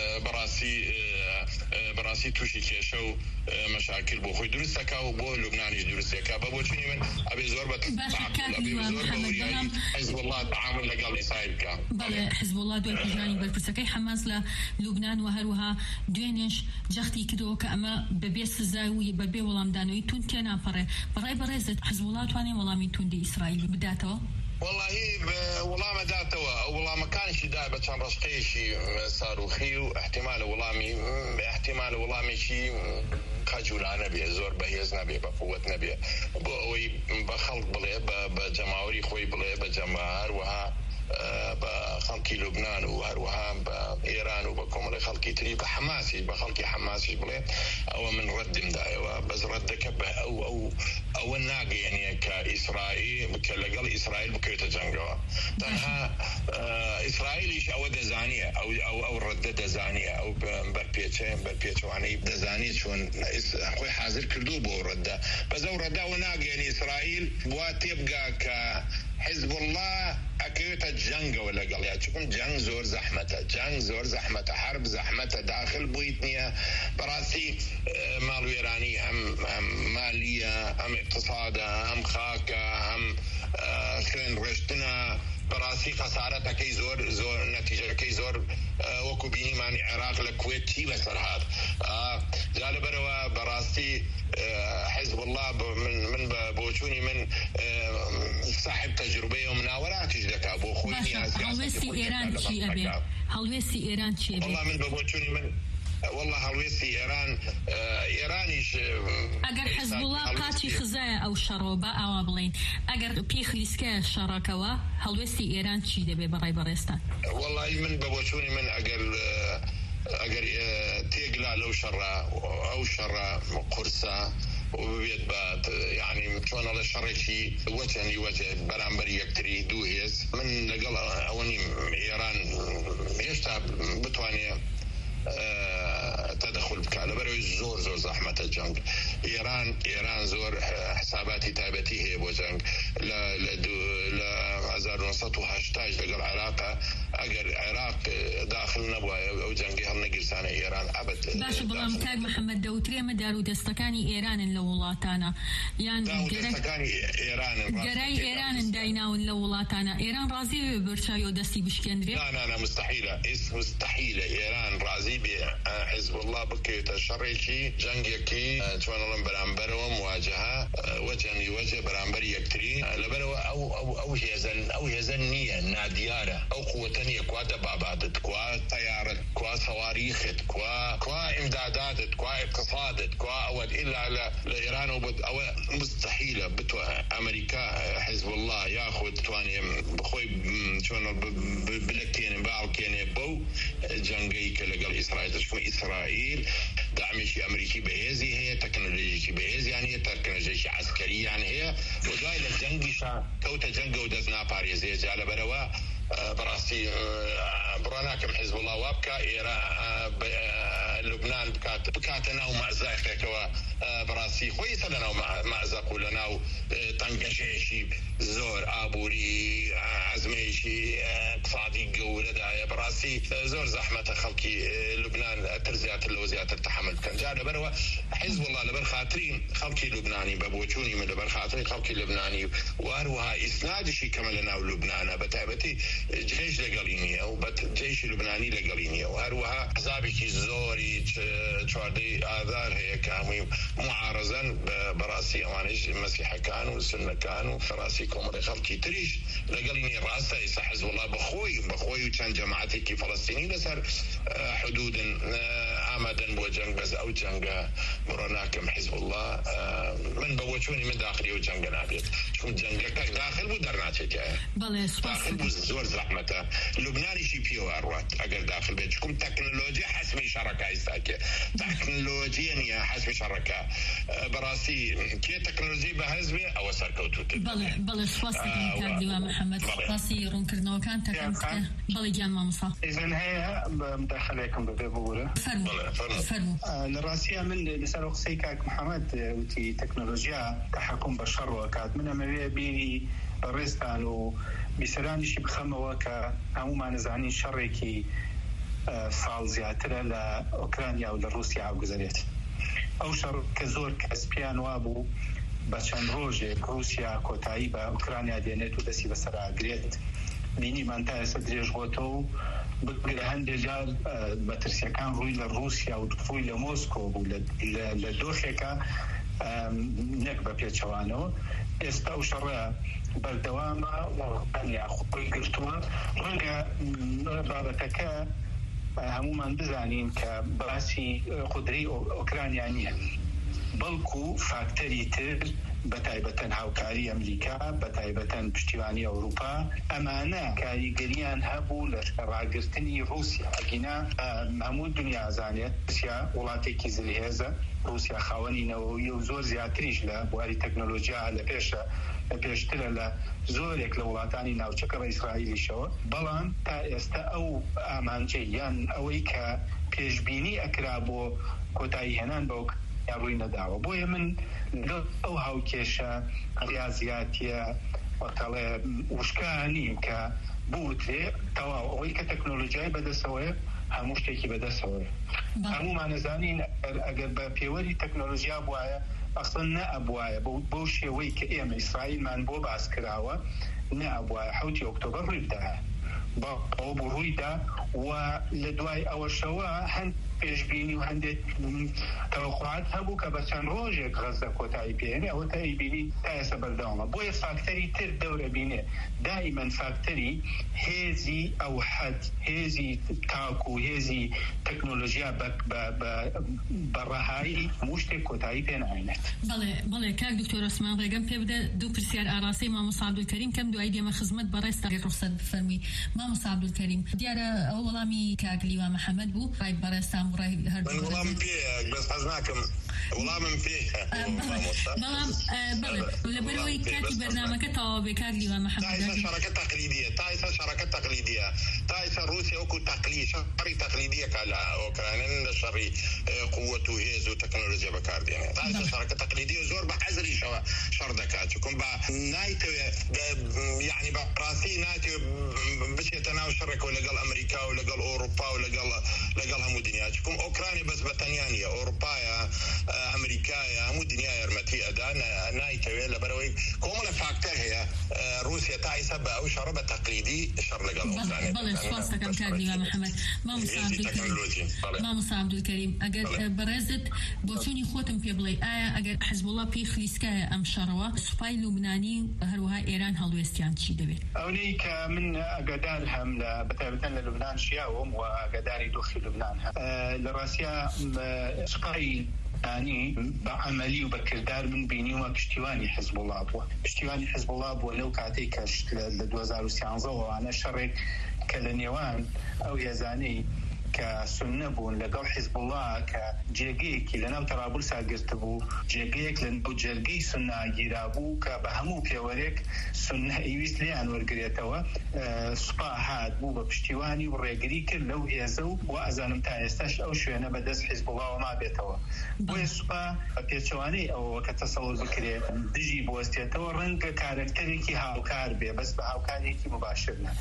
براسي توشي كيشو مشاكل بو خوي درستك وبو لبناني درستك بابوچني من ابي زور حزب الله تعامل لقال اسرائيل كان بله حزب الله دول لبناني بالفرسكي حماس لبنان وهروها دوينش جختي كدو كما ببيس زاوي ببي ولام دانوي تون كان براي برزت حزب الله تواني ولامي تون دي اسرائيل بداتو والله ما داتوا والله ما كانش دائما كان رشقيشي صاروخي واحتمال والله شيء خجولانه بيه زور بهيز نبيه بقوه نبيه بخلق بليه بجماهير خوي بليه بجماهير وها بخلقي لبنان وهروها بإيران وبكم خلقي تري بخلقي حماسي بليه أو من رد مدايا بس ردك أو الناقي يعني كإسرائيل كلقل إسرائيل بكيت جنجوا تنها إسرائيليش أو دزانية أو رد دزانية أو بربيتشواني دزانية شون خوي حاضر كردو بو ردا بس أو ردا وناق يعني إسرائيل وتبقى كحزب الله أكيد الجنگ ولا قال يا شوفهم جنگ زور زحمته حرب زحمته داخل بويتنيا براسي مال إيراني هم مالية هم اقتصادها هم خاكة هم خلين رشتنا براسي خسارتها كي زور نتيجة كي زور وكوبيني معني عراق لكويت تي بسر هذا جال بروا براسي حزب الله من بوشوني من صاحب تجربة ومناورات جدك أبو خوي هلوسي إيران شيء أبي هلوسي إيران شيء أبي والله من بوشوني من والله هلوسي إيرانيش أجر حزب الله قاتي خزايا أو شروبة أو أبلين أجر بيخليسكا شراكوا هلوسي إيران شيء أبي براي بريستان والله من بوشوني من أجر تيجلا لو شر قرصة وبيت بات يعني شلون الله شرشي وجه برامبري يكتري دوهيز من لقل أوني إيران يشتاب بتوانية تدخل بكاله بري زور زحمة الجنگ إيران زور حساباتي تابتي هي بوجنگ لا 1918 لقى العراق أجر عراق داخل نبوة أو جنگي هم نجلسان إيران أبد باش بلام تاج محمد دوتري مدارو دستكاني إيران اللولاتانا يعني دستكاني إيران جراي إيران داينا اللولاتانا إيران رازي برشايو دستي بشكندري لا مستحيلة إيران رازي بحزب الله بكيت الشريكي جنگيكي شلون لهم برامبر ومواجهة وجه برامبر يكتري لبروا أو هزنية ناديارة أو قوتنية كوا دبابات كوا طيارات كوا صواريخ كوا إمدادات كوا اقتصاد كوا أود إلا لإيران أو مستحيلة أمريكا حزب الله يأخذ تواني بخوي شلون بلكين باوكين بو جنگي كلقى إسرائيل تشوف إسرائيل دعمشي أمريكي بهذه هي تكنولوجيا بهذه يعني تكنولوجيا عسكرية يعني هي وجاي للجنگ كوتا جنگ ودزنا باريزي جال بروا براسي براناكم حزب الله وابكا لبنان بكاتنا ومعزاك كوا براسي خويس لنا ومعزاق لنا طنقشيشي زور آبوري عزميشي اقتصادي قولة داية براسي زور زحمة خلقي لبنان ترزيات اللوزيات التحمل كان جانا بروا حزب الله لبر خاطرين خلقي لبناني ببوچوني من لبر خاطرين خلقي لبناني واروها إسنادشي كملنا ولبنانا بتابتي جيش لقلينية وجيش لبناني لقلينية وهروها حزابك زوري تشاردي آذار هي كامي معارضا براسي أوانيش المسيحة كانوا السنة كانوا براسي كومري خلقي تريش لقليني راسة إسا حزب الله بخوي وكان جماعتي كي فلسطيني لسر حدود آمدا بوجنگ بس أو جنگ مروناكم حزب الله من بوچوني من داخلي وجنگ نابيت شكون جنگك داخل ودرناتي جاي داخل بزور زحمته لبناني شي بيو أروات أقل داخل بيتكم تكنولوجيا حسمي شركة إستاكي تكنولوجيا حسمي شركة براسي كي تكنولوجيا بهزبي أو سركوتوت بله سواسي كان ديوا محمد سواسي رونكرنو كان تكنولوجيا بله جان مامصا إذن هي مداخلكم ببورة فرمو الراسية من لسالوق سيكاك محمد وتي تكنولوجيا تحكم بشر وكاد من أمريكا بيري الرئيستان وبسراني شي بخمة وكا عموما نزعني شركي صال زياتر لأوكرانيا أو لروسيا أو جزريت أو شر كزور كاسبيان وابو بچن روجه روسيا كوتايبا أوكرانيا دينيتو دسي بسرعة جريت بيني مانتا سدريج غوتو بقول هندي جال بترسيا كان روي لروسيا ودفوي لموسكو لدوخيكا نكبة بيتشوانو استوشر بالدوامة وأني أخوي قلتوا رجع رابطك عموما بزانين كباسي قدري أوكرانيانية بلكو فاكتوري تر بتايبتن هاوكاري أمريكا بتايبتن پشتیوانی أوروبا أمانة كاريگريان هبو لراقرتني روسيا أجينا همون دنيا زانية روسيا ولاتي كيزلي هذا روسيا خواني نووية وزور زياتريش لبواري تكنولوجيا على بيشة پێشترە لە زۆرێک لە وڵاتانی ناوچەکە بە ئیسرائیلیشەوە، بەڵام تا ئێستا ئەو ئامانجەی یان ئەوەی کە پێشبینی ئەکرا بۆ کۆتایی هێنان بەو ڕووی نەداوە. بۆیە من ئەو هاوکێشە ریاضیاتیە وەتەڵێ وشکانیم کە بوتێ تەواو ئەوەی کە تەکنۆلۆژیای بەدەستەوەیە هەموو شتێکی بەدەستەوەیە. هەمومان ئەزانین ئەگەر بە پێوەری تەکنۆلۆژیا بواە ئەسڵن نەئەبوایە بەو شێوەی کە ئێمە ئیسرائیلمان بۆ باس کراوە نەئەبوایە 7 ئۆکتۆبەر ڕوویداە ئەوە بۆ ڕوویدا و لە دوای ئەوەشەوە هەند پێشبینی و هەندێک تەوەقعات هەبوو کە بە چەند ڕۆژێک غەزە کۆتایی پێێنێ ئەوە تا ئەیبینی تا ئێستا بەردەوامە. بۆیە فاکتەری تر دەورە بینێ دائیمەن فاکتەری هێزی ئەو حەد هێزی تاکو و هێزی تەکنۆلۆژیا بەڕەهایی هەموو شتێک کۆتایی پێ ناهێنێت. بەڵێ کاک دکتۆر عوسمان ڕێگەم پێ بدە دوو پرسیار ئاراسی مامۆستا عەبدولکەریم کەم دوای دێمە خزمەت بەڕێستا ڕوخسەت بفەرمی. مامۆستا عەبدولکەریم دیارە ئەو وەڵامی کاک لیوا محەممەد بوو ڕای بەڕێستان وەڵام پێ بەس حەز ناکەم وەڵامم پێ بەڵام لەبەرەوەی کاتی بەرنامەکە تەواو بێ کاک لیوا محەممەد شەڕەکە تەقلیدیە تا ئێستا شەڕەکە تەقلیدیە تا ئێستا رووسیا وەکو شەڕی تەقلیدیەکە لە ئۆکرانیان لە شەڕی قووەت و هێز و تەکنۆلۆژیا بەکاردێنێت. تا ئێستا شەڕەکە تەقلیدی و زۆر بە حەزریشەوە شەڕ دەکات چونکە بە نایتەوێت یعنی بە ڕاستی نایتەوێت بچێتە ناو شەڕێکەوە لەگەڵ ئەمریکا و لەگەڵ ئۆروپا و لەگەڵ هەموو دنیا چونکە ئۆکرانی بەس بەتەنیانە ئۆروپایە ئەمریکایە هەموو دنیا یارمەتی ئەدا نایتەوێت لەبەرەوەی کۆمەڵە فاکتەر هەیە رووسیا تا ئێستا بە ئەو شەڕە بە تەقلیدی شەڕ لەگەڵ ئۆکرانیا. بەڵێ سپاس دەکەم کاک لیوا محەممەد. مامۆستا عەبدولکەریم ئەگەر بەڕێزت بۆ چوونی خۆتم پێ بڵێ ئایا ئەگەر حیزبوڵڵا پێی خلیسکایە ئەم شەڕەوە سوپای لوبنانی هەروەها ئێران هەڵوێستیان چی دەبێت؟ ئەوەی کە من ئەگەدار هەم لە بەتایبەتەن لە لوبنان شیاوم و ئەگەداری دۆخی لوبنان هەم لە ڕاستیە سوپای بە عملی و بە کردار من بینیومە پشتیوانی حیزبوڵڵا بووە. پشتیوانی حیزبوڵڵا بووە لەو کاتێک کە لە 2013 شەڕێک کە لە نێوان ئەو هێزانەی کە سنە بوون لەگەڵ حیزبوڵڵا کە جێگەیەکی لەناو تەرابڵسا گرت بوو، جێگەیەک لەناو جەرگەی سنە گیرا بوو کە بە هەموو پێوەرێک سنە ئەیویست لێیان وەرگرێتەوە. سوپا هات بوو بە پشتیوانی و ڕێگری کرد لەو هێزە و ئەزانم تا ئێستاش ئەو شوێنە بەدەست حیزبوڵڵاوە مابێتەوە. بۆیە سوپا بە پێچەوانەی ئەوە کە تەسەڵور بکرێت دژی بوەستێتەوە ڕەنگە کارکتەرێکی هاوکار بێ بەس بە هاوکارێکی مباشر نە.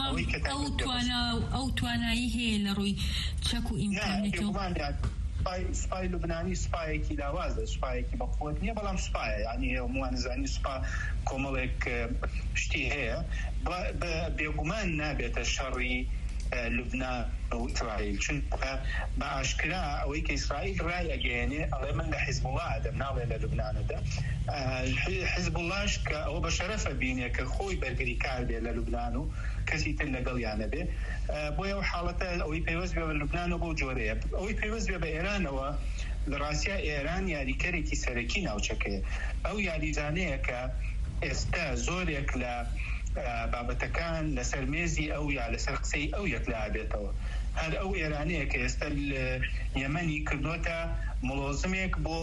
ئەو توانایی هەیە لە ڕووی چەک و ئیمکانێتەوە سوپای لوبنانی سوپایەکی لاوازە، سوپایەکی بەقوت نییە بەڵام سوپایە یعنی هەمووانزانی سوپا کۆمەڵێک شتی هەیە بێگومان نابێتە شەڕی لوبنان و ئیسرائیل چونکە بە ئاشکرا ئەوەی کە ئیسرائیل ڕای ئەگەیەنێ ئەڵێ من لە حیزبوڵڵا ئەدەم ناڵێ لە لوبنانەدا. حیزبوڵڵاش کە ئەوە بە شەرەفە بینێ کە خۆی بەرگری کار بێ لە لوبنان و کەسی تر لەگەڵیانە بێ. بۆیە ئەو حاڵەتە ئەوەی پێوەست بێ بە لوبنانەوە بۆ جۆرەیە. ئەوەی پێوەست بێ بە ئێرانەوە لە ڕاستیە ئێران یاریکەرێکی سەرەکی ناوچەکەیە. ئەو یاریزانەیە کە ئێستا زۆرێک لە بابەتەکان لەسەر مێزی ئەو یا لەسەر قسەی ئەو یەکلا بێتەوە. هەر ئەو ئێرانەیە کە ئێستا یەمەنی کردوتە مڵۆزمێک بۆ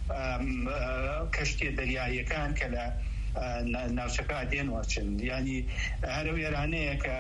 کەشتێ دەریاییەکان کە لە ناوچەکە دێنوەچن، ینی هەر ئەو ئێرانەیە کە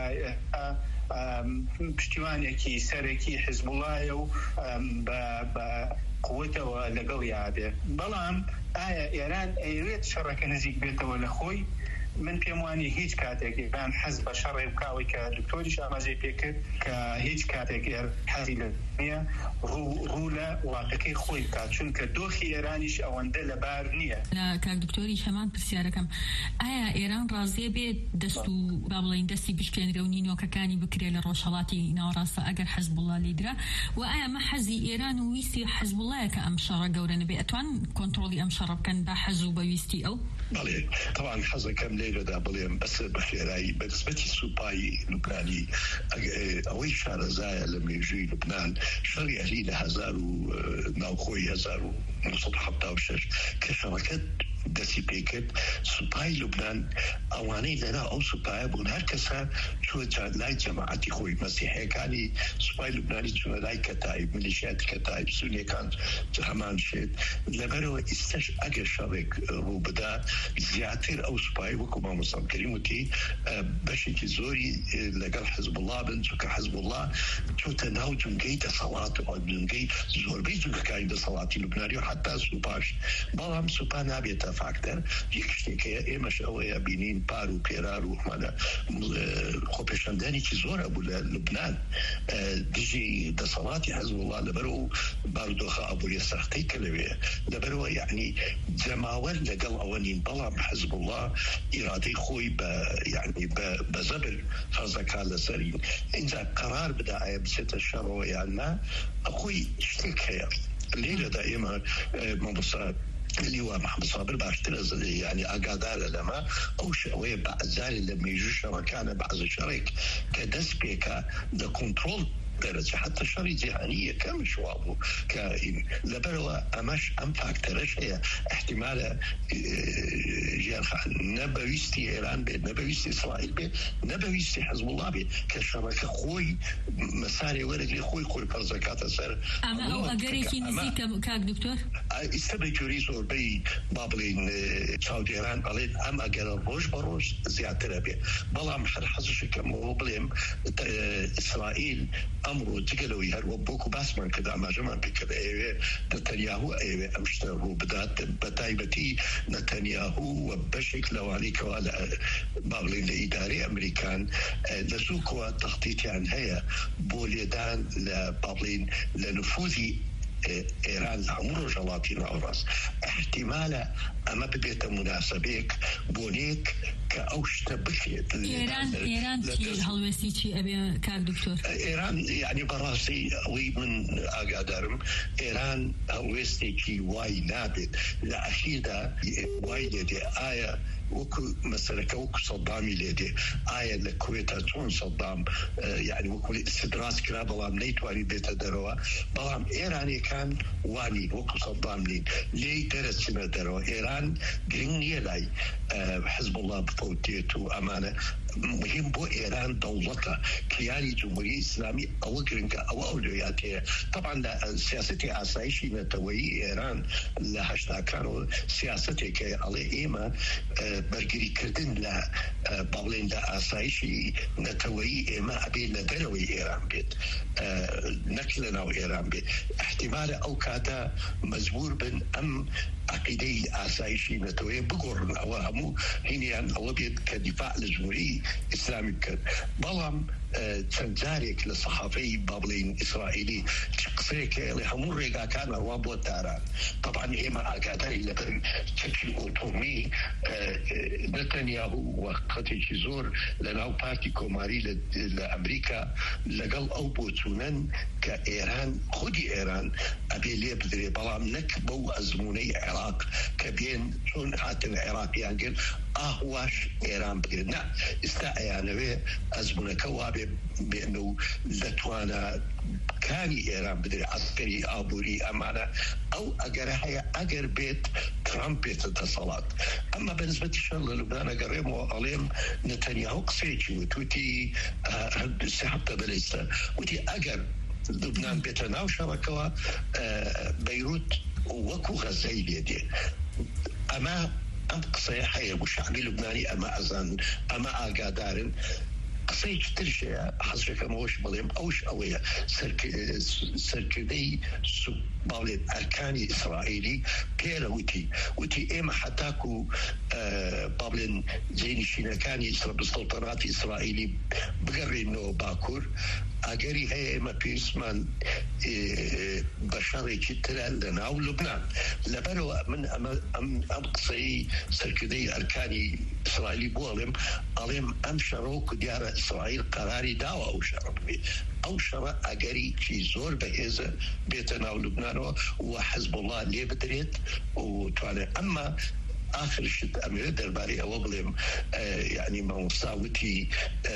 پشتیوانێکی سەرەکی حیزبوڵڵایە و بە قوتەوە لەگەڵ یابێ. بەڵام ئایا ئێران ئەیوێت شەڕەکە نزیک بێتەوە لە خۆی؟ من پێم وانی هیچ کاتێک ئێران حەز بە شەڕێ بکاوی کە دکتۆریش ئاماژەی پێکرد کە هیچ کاتێک حەزی لە نییە ڕوو لە وڵاتەکەی خۆی بکات چونکە دۆخی ئێرانیش ئەوەندە لەبار نییە. لە کاک دکتۆریش هەمان پرسیارەکەم ئایا ئێران ڕازیە بێت دەست و با بڵێن دەستی بشکێنرە و نینۆکەکانی بکرێت لە ڕۆژهەڵاتی ناوەڕاستە ئەگەر حیزبوڵڵا لیدرا و ئایا مە حەزی ئێران و ویستی حیزبوڵڵایە کە ئەم شەڕە گەورە نەبێ ئەتوان کۆنتڕۆڵی ئەم شەڕە بکەن بە حەز و بەویستی ئەو؟ بەڵێ تەوان حەزەکەم لێرەدا بڵێم بەس بە خێرایی بەنسبەتی سوپای لوبنانی ئەوەی شارەزایە لە مێژووی لوبنان شەڕی ئەهلی لە 1976 کە شەڕەکە دەسی پێکرد سوپای لوبنان ئەوانەی لەنا ئەو سوپایە بوون هەر کەسە چوە لای جەماعەتی خۆی مەسیحیەکانی سوپای لوبنانی چوە لای کەتایب میلیشیاتی کەتایب سونیەکان هەمان شێت لەبەرەوە ئیستەش ئەگەر شەڕێک ڕوو بدا زیاتر ئەو سوپای وەکو مامۆستا کەریم وتی بەشێکی زۆری لەگەڵ حزب الله بن چونکە حزب الله چۆتە ناو جونگەی دەسەڵات جونگەی زۆربەی جونگەکانی دەسەڵاتی لوبنانی و حتا سوپاش بەڵام سوپا نابێتە فاکتەر یەک شتێکەیە ئێمەش ئەوەیە بینین پار و پێرار و مانە خۆپێشاندانێکی زۆرە بوو لە لوبنان دژی دەسەڵاتی حزب الله لەبەرەوە بارودۆخە ئابوووریە سەختەی کە لەوێ لەبەرەوە یعنی جەماوەر لەگەڵ ئەوە نین بەڵام حزب الله ئیرادەی خۆی بە زەبر فەرزەکان لەسەرین اینجا قەرار بدا ئایا بچێتە شەڕەوە یان نا ئەخۆی شتێک هەیە لێرەدا ئێمە مامۆستا لیوا محمد صابر باشتر يعني ئاگادارە لەمە ئەو شەوەیە بەعزاری لە مێژوو شەڕەکانە بەعزە شەڕێک کە دەست پێکە لە کۆنتڕۆڵ درجة حتى شري جهانية كم شوابه لبروا أمش أم فاكترش هي احتمال جير خان نبويستي إيران بيت نبويستي إسرائيل بيت نبويستي حزب الله بيت كشركة خوي مساري ورقلي خوي فرزكات سر أما أو أجريكي نزيك كاك دكتور استبدي كوريسو بي بابلين سعودي إيران قالين أم أجر الروج بروج زيادة بيت بلام حرحزش كم وبليم إسرائيل أمره تقلوي هر وبوكو باسمر كذا ما جمع بكذا نتنياهو أمشتره بدات بتايبتي نتنياهو وبشكل وعليك وعلى بابلين لإدارة أمريكان لسوكوا تخطيطي عن هيا بوليدان لبابلين لنفوذي إيران عمره جلاتين أوراس احتمالا أما ببيت مناسبيك بونيك كأوشت بخيت إيران في الهلوسي شيء أبي كاك دكتور إيران يعني براسي وي من أقدرم إيران هلوسي كي واي نابت لأخيدا واي لدي آية وكو مثلا كوكو صدامي لدي آية لكويتا تون صدام يعني وكو استدراس كرا بلام نيتواني بيتا دروا بلام إيراني كان واني وكو صدام لين لي درسنا دروا إيران قرنية لاي حزب الله بفوتيتو أمانة مهم بو إيران دولتها كياني جمهوري إسلامي أو قرنكا أو أولوياتها طبعا سياستي عسايشي نتوي إيران لهشتا كانوا سياستي كي علي إيما برگری کردن ل باولین ل آسایشی نتوی اما ابی ندروی ایران بید نکلنا و ایران بید احتمال اوکاتا مزبور بن ام عقیده آسایشی نتوی بگورن او همو هینیان او بید کدفاع لجمهوری اسلامی کرد بلام تنزارك للصحافي بابلين إسرائيلي تقصيك اللي همون ريقا كان روابو الداران طبعا إيما أقادر إلا بشكل أوتومي نتنياهو وقتي زور لناو بارتي كوماري لأمريكا لقل أو بوتونن كإيران خدي إيران أبي ليه بدري بلام نكبو أزموني عراق كبين شون حتى العراق ينقل أهواش إيران بقلنا استعيانوي أزمونا كوابي بأنه لتوانا كاني إيران بدري عسكري آبوري أمانة أو أجر بيت ترامب بيت اتصالات أما بالنسبة للشغل لبنان أجريمو عليهم نتنياهو قصيتي وتوتي حتى بلسة وتي أجر لبنان بيتنا وشاركوا بيروت وكو غزة دي أما أم قصي حي وشعب لبناني أما أزان أما أقادارن قصي كتير شيء حصرك موش بليم أوش أويا سركدي باولد أركاني إسرائيلي بيرا وتي إما حتاكو بابلن زين شينكاني بالسلطنات إسرائيلي بقري إنه باكور أجري هي إما بيسمان بشري كتير لنا أو لبنان لبرو من أم قصي سركدي أركاني إسرائيلي بولم عليهم أم شروك ديار إسرائيل قراري دعوة أو شرب أو شرع أجري في زور بهذا بيتنا ولبنان وحزب الله اللي بدريت وتعالى أما آخر شت أمير درباري أوبلم يعني ما مصاوتي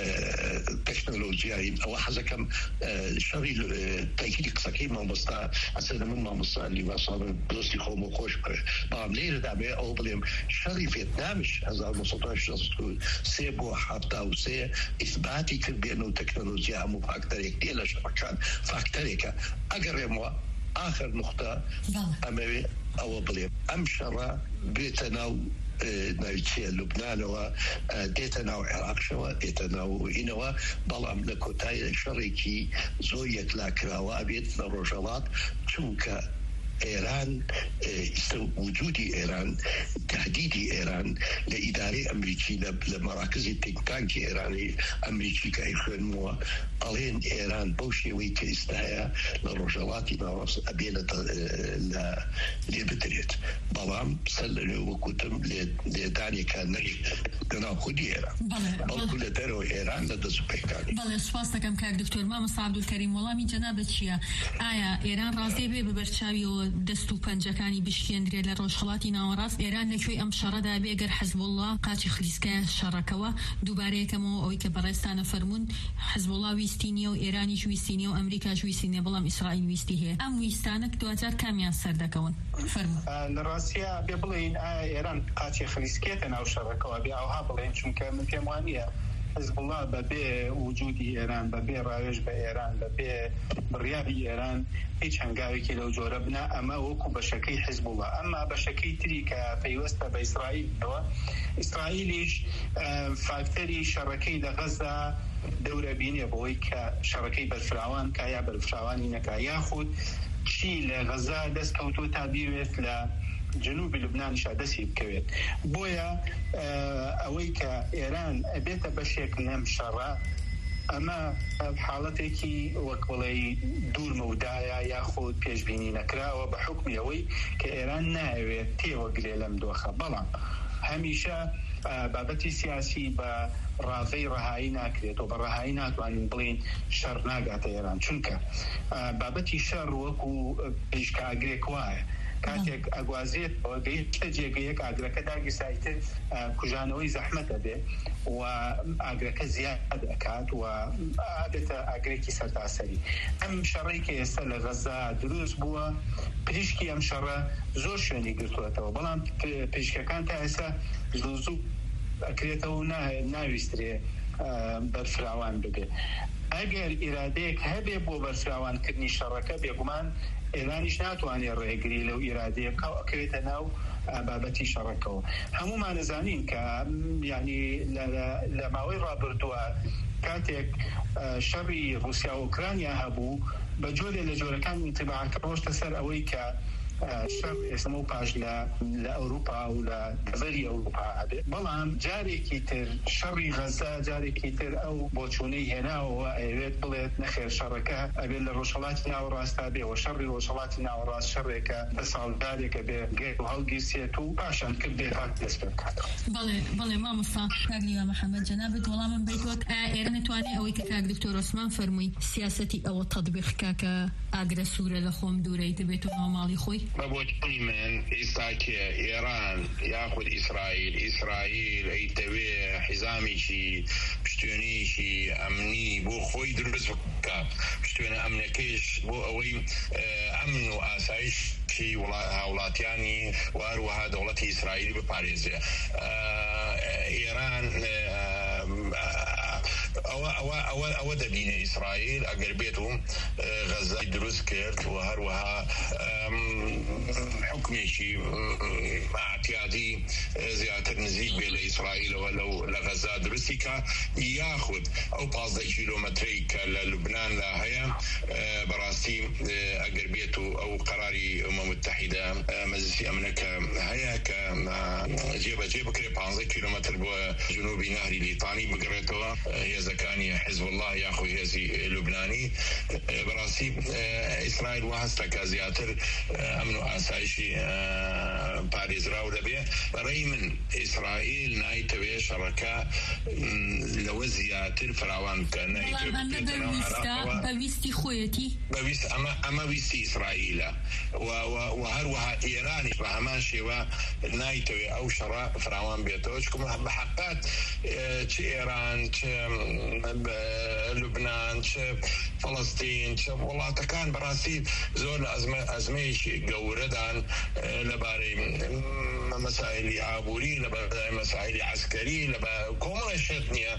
تكنولوجيا أو حزكم شري تأكيد قصكي ما مصا أصلا من ما مصا اللي ما صار دوستي خوم وخوش بعملية دعمة أوبلم شري فيتنامش 1916 سيبو حتى وسي إثباتي كبيرنو تكنولوجيا مو فاكتوري كتير شبكان فاكتوريكا أقرب آخر نقطة أمامي أو بليم أمشرة بيتنا نايتشي لبنان وديتنا وعراق شوا ديتنا وإنوا بلام لكوتاي شريكي زوية لاكرا وأبيت نروجلات شوكا إيران وجود إيران تهديد إيران لإدارة أمريكية لمراكز التنك إيراني أمريكي كإخوان مو ألين إيران بوشي ويك استهيا للرجالات نارس أبيلة لبدريت بلام سلنوا وكتم لداني كان نجي كنا خدي إيران بل كل درو إيران لدى سبيكاني بله سپاس دکم که دکتر مامۆستا عەبدولکەریم وەڵامی جەنابەت چییە؟ ئایا ئێران ڕازێ بێ بەبەرچاوی و دەست و پەنجەکانی بشکێندرێت لە ڕۆژهەڵاتی ناوەڕاست؟ ئێران لەکوێی ئەم شەڕەدا بێ گەر حەزبوڵڵا قاچی خلیسکە شەڕەکەوە دووبارەیەکەمەوە ئەوەی کە بەڕێستانە فەرموون حەزبوڵڵا ویستی نییە و ئێرانیش ویستی نییە و ئەمریکاش ویستی نییە بەڵام ئیسرائیل ویستی هەیە ئەم ویستانە دوجار کامیان سەردەکەون؟ فەرموون. لە ڕاستیە بێ بڵێین ئێران قاچی خلیسکێتە ناو شەڕەکەوە بێ ئەوها بڵێن چونکە من پێم وانە حزب الله ببێ وجودی ئێران بەبێ ڕاوێژ بە ئێران بەبێ بڕیاری ئێران هیچ هەنگاوێکی لەو جۆرە بنا ئەمە وەکو بەشەکەی حزب الله ئەمما بەشەکەی تری کە پەیوەستە بە ئیسرائیلەوە ئیسرائیلیش فاکتەری شەڕەکەی لە غەزا دەورە بینێ بەوەی کە شەڕەکەی بەرفراوان کا یا بەرفراوانی نەکا یاخود چی لە غەزا دەست کەوتۆ تا بیوێت لە جنوبی لبنانیش دەستی بکەوێت بۆیە ئەوەی کە ئێران ئەبێتە بەشێک لەم شەڕە ئەمە حاڵەتێکی وەک بڵێ دوورمەودایە یاخود پێشبینی نەکراوە بە حکمی ئەوەی کە ئێران ناوێت تێوەگرێ لەم دۆخە بەڵام هەمیشە بابەتی سیاسی بە ڕاوەی ڕەهایی ناکرێت و بە ڕەهایی ناتوانین بڵین شەڕ ناگاتە ئێران چونکە بابەتی شەڕ وەکو پێشکاگرێک وایە کاتێک ئەگوازێت گەیشتە جێگەیەک ئاگرەکە داگیرسایتر کوژانەوەی زەحمەتە بێ و ئاگرەکە زیاد ئەکات و ئابێتە ئاگرێکی سەرتاسەری ئەم شەڕی کە ئێستا لە غەزا دروست بووە پزیشکی ئەم شەڕە زۆر شوێنی گرتووەتەوە بەڵام پزیشکەکان تا ئێستا زوو ئەکرێتەوە ناویسترێ بەرفراوان ببێ ئەگەر ئیرادەیەک هەبێ بۆ بەرفراوانکردنی شەڕەکە بێگومان ئێرانیش ناتوانێت ڕێگری لەو ئیرادەیە ئەکرێتە ناو بابەتی شەڕەکەەوە هەمومان نەزانین کە ینی لە ماوەی ڕابردووە کاتێک شەڕی رووسیا و ئوکرانیا هەبوو بە جۆرێ لە جۆرەکان ئینتیباعەکە ڕۆشتە سەر ئەوەی کە شەڕ ئێستا و پاش لە ئەوروپا و لە دەڤەری ئەوروپا هەبێت بەڵام جارێکی تر شەڕی غەزا جارێکی تر ئەو بۆچوونەی هێناوەوە ئەوێت بڵێت نەخێر شەڕەکە ئەبێت لە ڕۆژهەڵاتی ناوەڕاستا بێ و شەڕی ڕۆژهەڵاتی ناوەڕاست شەڕێکە بە ساڵدارێکە بێ گەیت و هەڵگیرسێت و پاشان کرد بێ هات دەست پێ بکاتەوە. بەڵێ مامۆستا کاگلیوە محەممەد جەنابەت وەڵامم بیت وەک ئێران نتوانێت ئەوەی کە کاک دکتۆر عوسمان فەرمووی سیاسەتی ئەوە تەطبیقکا کە ئاگرە سوورە لە خۆم دوورەی دەبێت و ناوماڵی خۆی بەبۆچوونی من ئێستاکە ئێران یاخود ئیسرائیل ئەیتەوێ حیزامێکی پشتێنێکی ئەمنی بۆ خۆی دروست بکە پشتێنە ئەمنەکەیش بۆ ئەوەی ئەمن و ئاسایشی هاوڵاتیانی واروەها دەوڵەتی ئیسرائیل بپارێزێ ئێران ئەوە دەبینە ئیسرائیل ئەگەر بێت و غەزای دروست کرد و هەروەها حکمێکی اعتیادی زیاتر نزیک بێ لە ئیسرائیلەوە لە غەزا درستی کە یاخود ئەو 15 کیلۆمەترەی کە لە لوبناندا هەیە بەڕاستی ئەگەر بێت و ئەو قەراری ئەمم متحیدە مەجلیسی ئەمنەکە هەیە کە جێبەجێ بکرێ 15 کیلۆمەتر بۆ جنوبی نهری لیتانی بگرێتەوە هێزەکانی حزب الله یاخود هێزی لوبنانی بەڕاستی ئیسرائیل وا هەستەکە زیاتر ئەمن و ئاسایشی پارێزراو دەبێ بەڕێی من ئیسرائیل نایتەوێ شەڕەکە لەوە زیاتر فراوان كان بويستي خويتي بويست أما ويستي إسرائيل وهروها إيران فهمان شيوا نايتوي أو شراء فراوان بيتوشكم بحقات إيران لبنان فلسطين والله تكان براسي زول أزميش جوردان لباري مسائل عابوري لباري مسائل عسكري لباري كوما شتنيا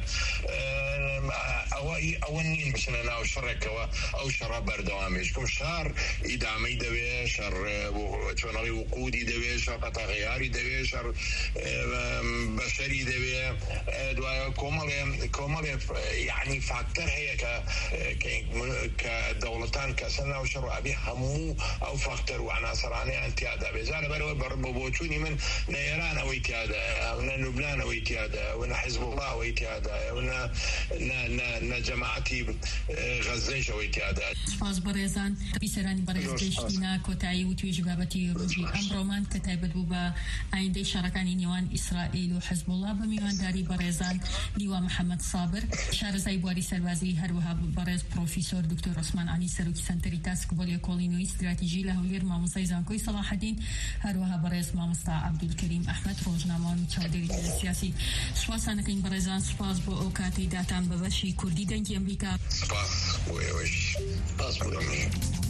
أولين مثلا أو شرك أو شر بردوامشكم شر إدامي دوي شر شنالي وقودي دوي شر قطع غياري دوي شر بشري دوي كوما يعني فاكتور هي كدولتان كسنة وشر أبي همو أو فاكتور وعناصراني أنتيادا بزار بربوتوني من إيران أو إتيادا ونا لبنان أو إتيادا ونا حزب الله أو إتيادا ونا جماعتي غزة أو إتيادا. سپاس بريزان بيسراني بريز جشتنا كوتاي وتويج بابتي روجي أمرومان كتابت بوبا عندي شركاني نيوان إسرائيل وحزب الله بميوان داري بريزان لواء محمد صابر شارزاي بواري سلوازي هروها بريز بروفيسور دكتور عثمان علي سروكي سنتري تاسك بوليو كولينو استراتيجي لهولير ماموساي زانكوي صلاح الدين هروها بريز ماموستا عبد الكريم أحمد روجنامان چاودري السياسي سپاسانا كين بريزان سپاس بو أوكاتي داتان ببشي كردي دنجي أمريكا سپاس بويوش سپاس بويوش